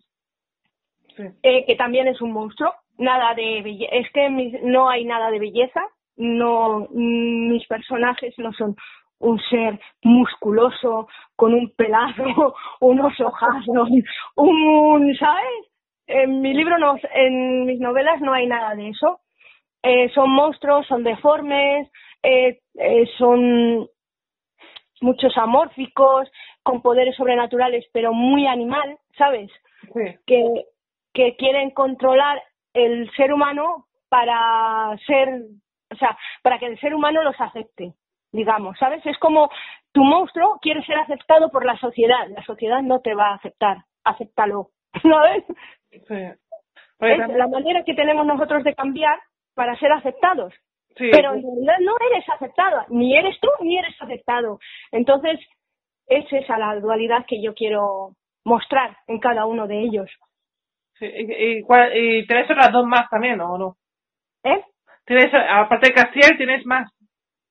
Speaker 5: sí. eh, que también es un monstruo. Nada de belleza, es que mis, no hay nada de belleza, no, mis personajes no son un ser musculoso con un pelazo, unos ojazos, un, ¿sabes? En mi libro, no, en mis novelas no hay nada de eso. Eh, son monstruos, son deformes, eh, eh, son muchos amórficos, con poderes sobrenaturales, pero muy animal, ¿sabes? Sí. Que, que quieren controlar el ser humano para ser, o sea, para que el ser humano los acepte, digamos, ¿sabes? Es como tu monstruo quiere ser aceptado por la sociedad, la sociedad no te va a aceptar, acéptalo, ¿sabes? Sí. Oye, es también la manera que tenemos nosotros de cambiar para ser aceptados. Sí, pero en realidad no eres aceptada, ni eres tú ni eres aceptado. Entonces, es esa la dualidad que yo quiero mostrar en cada uno de ellos.
Speaker 4: Sí, y, y, cuál, y tienes otras dos más también, ¿o no?
Speaker 5: ¿Eh?
Speaker 4: Tienes, aparte de Castiel, tienes más.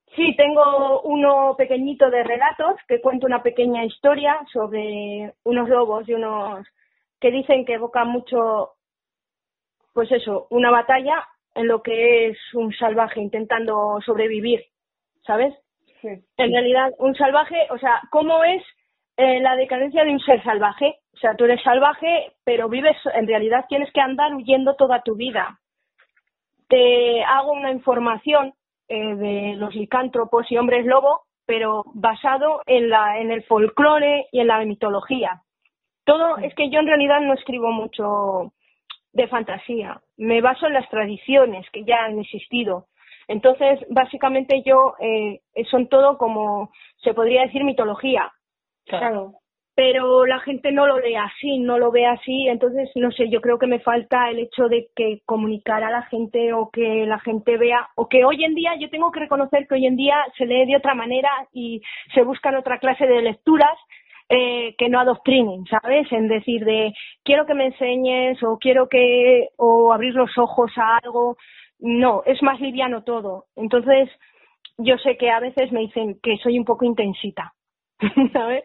Speaker 5: Sí, tengo uno pequeñito de relatos que cuenta una pequeña historia sobre unos lobos y unos que dicen que evocan mucho, pues eso, una batalla en lo que es un salvaje intentando sobrevivir, ¿sabes?
Speaker 4: Sí.
Speaker 5: En realidad, un salvaje, o sea, ¿cómo es eh, la decadencia de un ser salvaje? O sea, tú eres salvaje, pero vives, en realidad tienes que andar huyendo toda tu vida. Te hago una información eh, de los licántropos y hombres lobo, pero basado en la en el folclore y en la mitología. Todo es que yo en realidad no escribo mucho de fantasía, me baso en las tradiciones que ya han existido. Entonces, básicamente yo eh, son todo como se podría decir mitología.
Speaker 4: Claro.
Speaker 5: Pero la gente no lo lee así, no lo ve así, entonces, no sé, yo creo que me falta el hecho de que comunicar a la gente o que la gente vea, o que hoy en día, yo tengo que reconocer que hoy en día se lee de otra manera y se buscan otra clase de lecturas eh, que no adoctrinen, ¿sabes? En decir de, quiero que me enseñes o quiero que, o abrir los ojos a algo, no, es más liviano todo. Entonces, yo sé que a veces me dicen que soy un poco intensita, ¿sabes?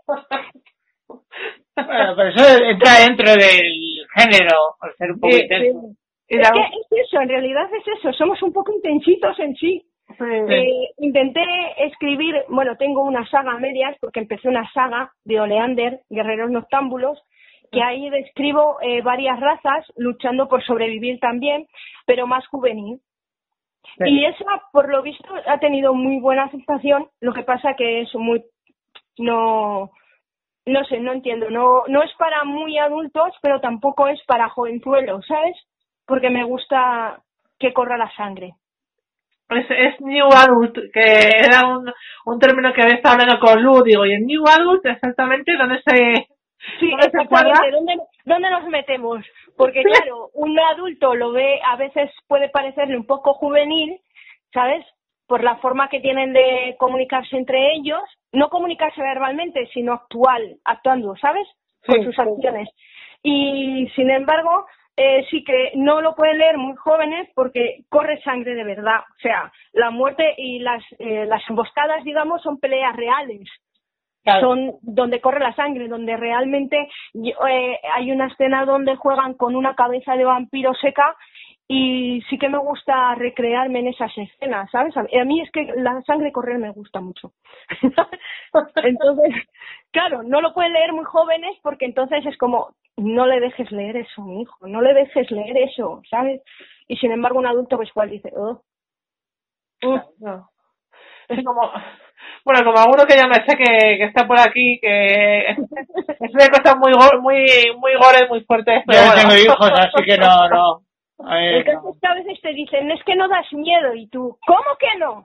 Speaker 6: Bueno, pero eso entra dentro del género, al ser un poco
Speaker 4: Sí,
Speaker 6: intenso.
Speaker 5: Sí.
Speaker 4: Y
Speaker 5: Es
Speaker 4: la-
Speaker 5: que es eso, en realidad es eso, somos un poco intensitos en sí.
Speaker 4: sí.
Speaker 5: Eh, intenté escribir, bueno, tengo una saga a medias, porque empecé una saga de Oleander, Guerreros Noctámbulos, que ahí describo eh, varias razas luchando por sobrevivir también, pero más juvenil.
Speaker 6: Sí.
Speaker 5: Y esa, por lo visto, ha tenido muy buena aceptación, lo que pasa que es muy... no no sé, no entiendo, no no es para muy adultos, pero tampoco es para jovenzuelos, ¿sabes? Porque me gusta que corra la sangre.
Speaker 4: Es, es New Adult, que era un, un término que había estado hablando con Lu, digo, y en New Adult exactamente dónde se,
Speaker 5: Sí,
Speaker 4: dónde se encuadra.
Speaker 5: exactamente, ¿dónde, ¿dónde nos metemos? Porque claro, un adulto lo ve, a veces puede parecerle un poco juvenil, ¿sabes? Por la forma que tienen de comunicarse entre ellos, no comunicarse verbalmente, sino actual, actuando, ¿sabes? Con
Speaker 4: Sí,
Speaker 5: sus
Speaker 4: sí.
Speaker 5: acciones. Y sin embargo, eh, sí que no lo pueden leer muy jóvenes porque corre sangre de verdad. O sea, la muerte y las, eh, las emboscadas, digamos, son peleas reales.
Speaker 6: Claro.
Speaker 5: Son donde corre la sangre, donde realmente eh, hay una escena donde juegan con una cabeza de vampiro seca y sí que me gusta recrearme en esas escenas, ¿sabes? A mí es que la sangre correr me gusta mucho. Entonces, claro, no lo pueden leer muy jóvenes porque entonces es como, no le dejes leer eso, mi hijo, no le dejes leer eso, ¿sabes? Y sin embargo un adulto pues igual dice, oh,
Speaker 4: Uh, no. Es como, bueno, como alguno que ya me sé que, que está por aquí, que es de cosas muy go- muy muy gore, muy fuertes,
Speaker 6: Yo
Speaker 4: pero
Speaker 6: no
Speaker 4: bueno.
Speaker 6: tengo hijos, así que no, no. A ver,
Speaker 5: el caso
Speaker 6: no.
Speaker 5: es que a veces te dicen, es que no das miedo, y tú, ¿cómo que no?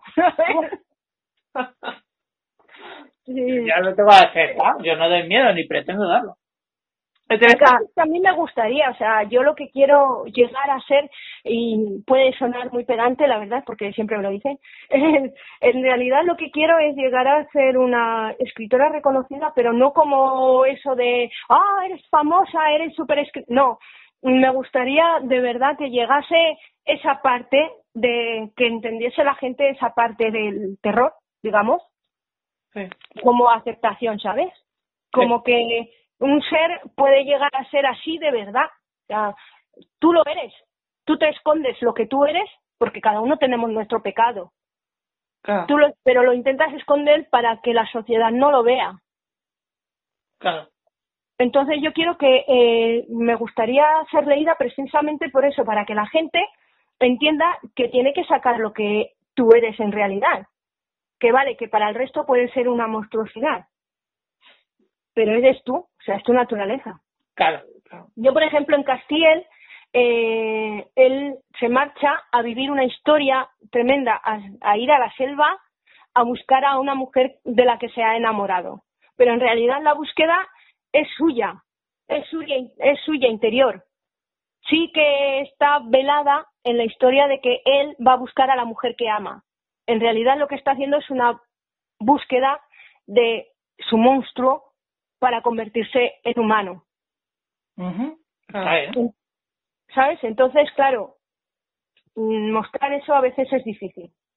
Speaker 5: Sí.
Speaker 6: Ya lo tengo que hacer, ¿no? Yo no doy miedo ni pretendo darlo.
Speaker 4: Me
Speaker 5: El
Speaker 4: interesa.
Speaker 5: caso es que a mí me gustaría, o sea, yo lo que quiero llegar a ser, y puede sonar muy pedante, la verdad, porque siempre me lo dicen, en realidad lo que quiero es llegar a ser una escritora reconocida, pero no como eso de, ah, eres famosa, eres súper escritora, no, me gustaría de verdad que llegase esa parte, de que entendiese la gente esa parte del terror, digamos,
Speaker 4: Sí.
Speaker 5: como aceptación, ¿sabes? Como que un ser puede llegar a ser así de verdad. O sea, tú lo eres. Tú te escondes lo que tú eres porque cada uno tenemos nuestro pecado.
Speaker 4: Claro.
Speaker 5: Tú lo, pero lo intentas esconder para que la sociedad no lo vea.
Speaker 6: Claro.
Speaker 5: Entonces yo quiero que eh, me gustaría ser leída precisamente por eso, para que la gente entienda que tiene que sacar lo que tú eres en realidad. Que vale, que para el resto puede ser una monstruosidad, pero eres tú, o sea, es tu naturaleza.
Speaker 6: Claro.
Speaker 5: Yo, por ejemplo, en Castiel, eh, él se marcha a vivir una historia tremenda, a, a ir a la selva a buscar a una mujer de la que se ha enamorado. Pero en realidad la búsqueda es suya, es suya, es suya interior. Sí que está velada en la historia de que él va a buscar a la mujer que ama. En realidad lo que está haciendo es una búsqueda de su monstruo para convertirse en humano.
Speaker 6: Uh-huh. Está bien.
Speaker 5: ¿Sabes? Entonces, claro, mostrar eso a veces es difícil.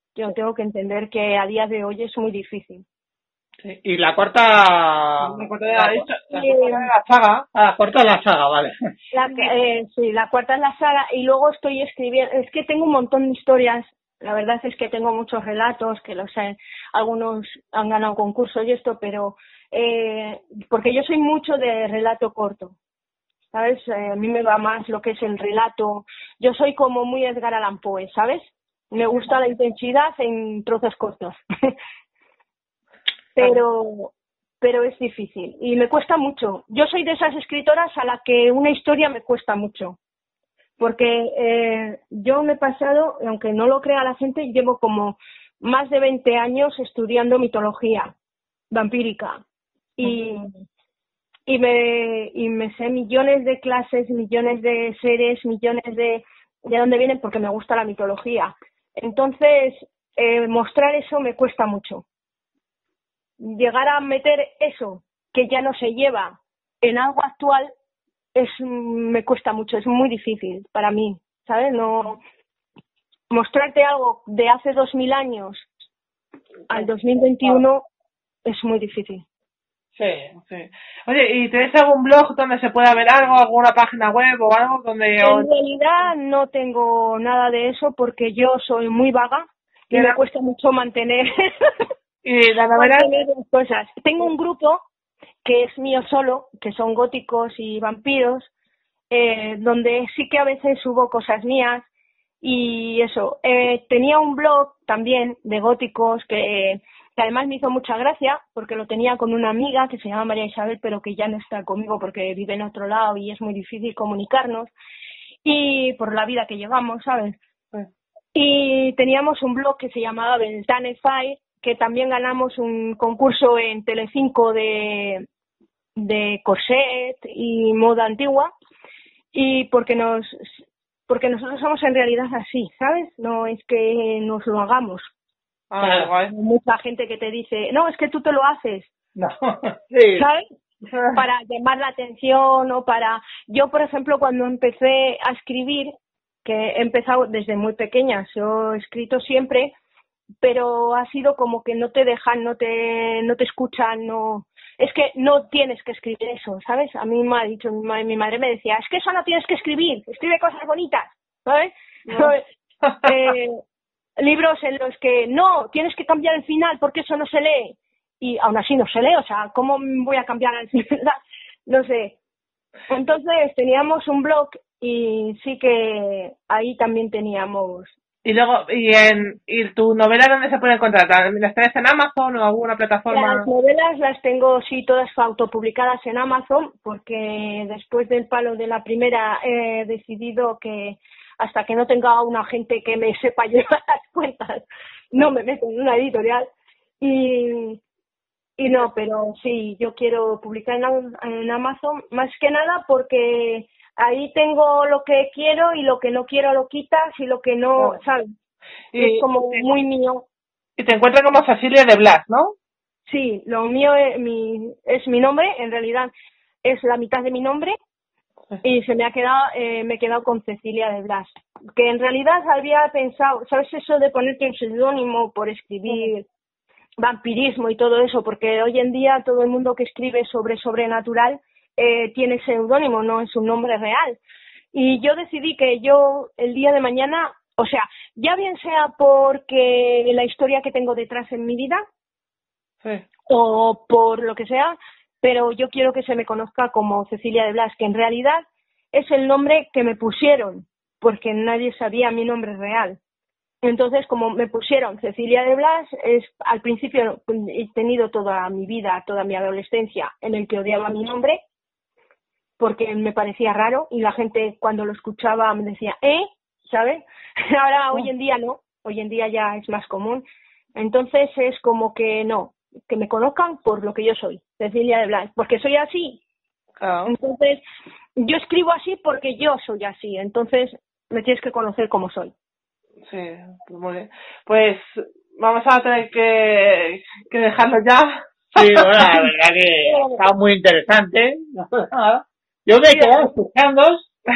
Speaker 5: Yo tengo que entender que a día de hoy es muy difícil.
Speaker 6: Sí. Y la cuarta...
Speaker 4: La cuarta de la, la, la, de la saga.
Speaker 6: Ah, la cuarta de la saga, vale.
Speaker 5: La, eh, sí, la cuarta es la saga y luego estoy escribiendo... Es que tengo un montón de historias. La verdad es que tengo muchos relatos que los sé, algunos han ganado concursos y esto, pero... Eh, porque yo soy mucho de relato corto. ¿Sabes? Eh, a mí me va más lo que es el relato. Yo soy como muy Edgar Allan Poe, ¿sabes? Me gusta la intensidad en trozos cortos. pero pero es difícil y me cuesta mucho. Yo soy de esas escritoras a la que una historia me cuesta mucho. Porque eh, yo me he pasado, aunque no lo crea la gente, llevo como más de veinte años estudiando mitología vampírica. Y... Y me, y me sé millones de clases, millones de seres, millones de... ¿De dónde vienen? Porque me gusta la mitología. Entonces, eh, mostrar eso me cuesta mucho. Llegar a meter eso, que ya no se lleva, en algo actual, es me cuesta mucho, es muy difícil para mí, ¿sabes? No mostrarte algo de hace dos mil años al dos mil veintiuno es muy difícil.
Speaker 4: Sí, sí. Oye, ¿y tienes algún blog donde se pueda ver algo, alguna página web o algo donde...
Speaker 5: En realidad no tengo nada de eso porque yo soy muy vaga y me cuesta mucho mantener,
Speaker 4: ¿Y la novela?
Speaker 5: mantener las cosas. Tengo un grupo que es mío solo, que son góticos y vampiros, eh, donde sí que a veces subo cosas mías y eso. Eh, tenía un blog también de góticos que... que además me hizo mucha gracia porque lo tenía con una amiga que se llama María Isabel, pero que ya no está conmigo porque vive en otro lado y es muy difícil comunicarnos y por la vida que llevamos, ¿sabes?
Speaker 4: Sí.
Speaker 5: Y teníamos un blog que se llamaba Beltane Fire, que también ganamos un concurso en Telecinco de, de corset y moda antigua y porque nos porque nosotros somos en realidad así, ¿sabes? No es que nos lo hagamos.
Speaker 4: Ah,
Speaker 6: Claro.
Speaker 4: igual.
Speaker 5: Mucha gente que te dice, no, es que tú te lo haces,
Speaker 6: No, sí.
Speaker 5: ¿sabes? Para llamar la atención o para... Yo, por ejemplo, cuando empecé a escribir, que he empezado desde muy pequeña, yo he escrito siempre, pero ha sido como que no te dejan, no te no te escuchan, no... Es que no tienes que escribir eso, ¿sabes? A mí me ha dicho, mi madre, mi madre me decía, es que eso no tienes que escribir, escribe cosas bonitas, ¿sabes? No. eh, libros en los que no, tienes que cambiar el final porque eso no se lee y aún así no se lee, o sea, ¿cómo voy a cambiar el final? No sé. Entonces teníamos un blog y sí que ahí también teníamos.
Speaker 4: Y luego, ¿y en y tu novela dónde se puede encontrar? ¿Las tienes en Amazon o alguna plataforma?
Speaker 5: Las novelas las tengo, sí, todas autopublicadas en Amazon porque después del palo de la primera he decidido que hasta que no tenga una gente que me sepa llevar las cuentas, no me meto en una editorial. Y, y no, pero sí, yo quiero publicar en, en Amazon, más que nada porque ahí tengo lo que quiero y lo que no quiero lo quitas y lo que no, ¿sabes?
Speaker 4: Y,
Speaker 5: es como muy mío.
Speaker 4: Y te encuentras como Cecilia de Blas, ¿no?
Speaker 5: Sí, lo mío es mi, es mi nombre, en realidad es la mitad de mi nombre. Y se me ha quedado, eh, me he quedado con Cecilia de Blas. Que en realidad había pensado, ¿sabes eso de ponerte un seudónimo por escribir vampirismo y todo eso? Porque hoy en día todo el mundo que escribe sobre sobrenatural eh, tiene seudónimo, no es un nombre real. Y yo decidí que yo el día de mañana, o sea, ya bien sea porque la historia que tengo detrás en mi vida,
Speaker 4: sí,
Speaker 5: o por lo que sea, pero yo quiero que se me conozca como Cecilia de Blas, que en realidad es el nombre que me pusieron, porque nadie sabía mi nombre real. Entonces, como me pusieron Cecilia de Blas, es al principio he tenido toda mi vida, toda mi adolescencia, en el que odiaba mi nombre, porque me parecía raro, y la gente cuando lo escuchaba me decía, ¿eh? ¿Sabes? Ahora, hoy en día no, hoy en día ya es más común. Entonces es como que no, que me conozcan por lo que yo soy, Cecilia de Blas, porque soy así.
Speaker 4: Oh.
Speaker 5: Entonces, yo escribo así porque yo soy así, entonces me tienes que conocer como soy.
Speaker 4: Sí, pues muy bien. Pues vamos a tener que, que dejarlo ya.
Speaker 6: Sí, bueno, la verdad que está muy interesante. Yo me he quedado escuchando.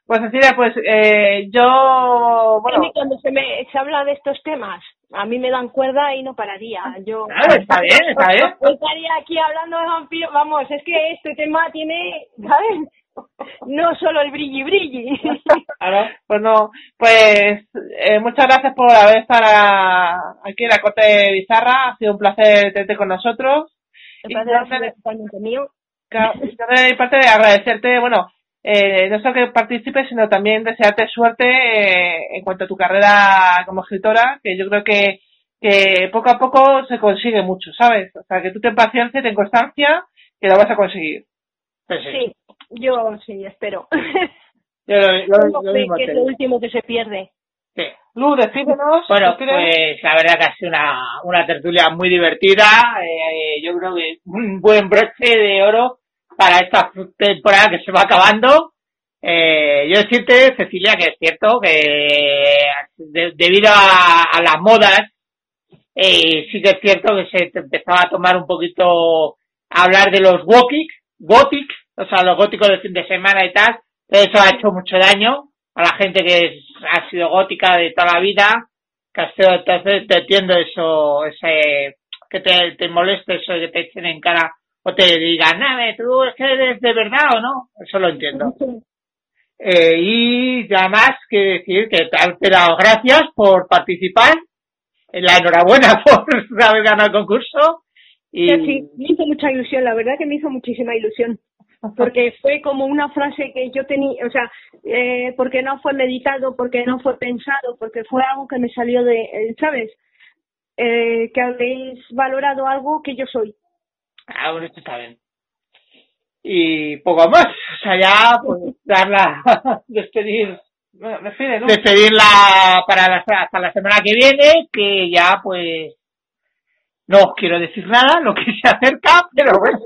Speaker 4: Pues Cecilia, pues eh, yo, bueno...
Speaker 5: A mí cuando se, me, se habla de estos temas, a mí me dan cuerda y no pararía. Yo
Speaker 6: Claro, está bien, está bien.
Speaker 5: estaría aquí hablando de vampiros. Vamos, es que este tema tiene, ¿sabes? No solo el brilli brilli.
Speaker 4: Claro, pues no, pues eh, muchas gracias por haber estado aquí en la Corte Bizarra, ha sido un placer tenerte con nosotros.
Speaker 5: Me
Speaker 4: Y
Speaker 5: parece
Speaker 4: yo
Speaker 5: que es totalmente mío.
Speaker 4: Claro, yo de mi parte de agradecerte, bueno, eh, no solo que participes, sino también desearte suerte eh, en cuanto a tu carrera como escritora, que yo creo que, que poco a poco se consigue mucho, ¿sabes? O sea, que tú ten paciencia, ten constancia, que lo vas a conseguir.
Speaker 6: Pues sí.
Speaker 5: Sí, yo sí, espero.
Speaker 6: Yo lo, lo,
Speaker 5: Tengo
Speaker 6: lo
Speaker 5: fe
Speaker 6: mismo
Speaker 5: que
Speaker 6: te
Speaker 5: es lo
Speaker 6: digo.
Speaker 5: último que se pierde.
Speaker 6: Sí.
Speaker 4: Lu, despídenos.
Speaker 6: Bueno,
Speaker 4: despídenos.
Speaker 6: pues la verdad que ha sido una, una tertulia muy divertida. Eh, yo creo que un buen broche de oro para esta temporada que se va acabando. Eh, yo decirte, Cecilia, que es cierto que de, debido a, a las modas, eh, sí que es cierto que se empezaba a tomar un poquito a hablar de los gothic, gothic, o sea, los góticos de fin de semana y tal. Eso ha hecho mucho daño a la gente que es, ha sido gótica de toda la vida, que ha sido, entonces te entiendo eso, ese, que te, te moleste eso, que te echen en cara o te digan, nada, tú es que eres de verdad o no, eso lo entiendo. Eh, y además que decir que te, te dado gracias por participar, la enhorabuena por haber ganado el concurso. Y
Speaker 5: Sí, sí, me hizo mucha ilusión, la verdad que me hizo muchísima ilusión. Porque fue como una frase que yo tenía, o sea, eh, porque no fue meditado, porque no fue pensado, porque fue algo que me salió de, eh, ¿sabes? Eh, que habéis valorado algo que yo soy.
Speaker 6: Ah, bueno, esto está bien. Y poco más, o sea, ya pues darla, despedir,
Speaker 4: Bueno, despide, Lu.
Speaker 6: despedirla para la, hasta la semana que viene, que ya pues no os quiero decir nada, lo que se acerca, pero bueno,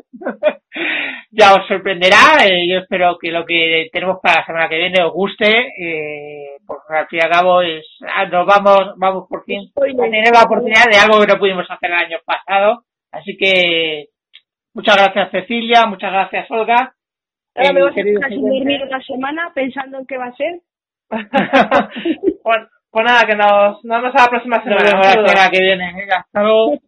Speaker 6: ya os sorprenderá. Eh, yo espero que lo que tenemos para la semana que viene os guste, eh, porque al fin y al cabo es, ah, nos vamos, vamos por fin a tener la oportunidad de algo que no pudimos hacer el año pasado. Así que muchas gracias, Cecilia, muchas gracias, Olga.
Speaker 5: Ahora
Speaker 6: Eh,
Speaker 5: me vas a
Speaker 6: queridos
Speaker 5: dejar sin
Speaker 6: oyentes.
Speaker 5: dormir una semana pensando en qué va a ser.
Speaker 4: pues, pues nada, que nos, nos vemos a la próxima
Speaker 6: Nos
Speaker 4: semana.
Speaker 6: vemos
Speaker 4: Un
Speaker 6: la
Speaker 4: saludo.
Speaker 6: semana que viene. Venga, hasta luego.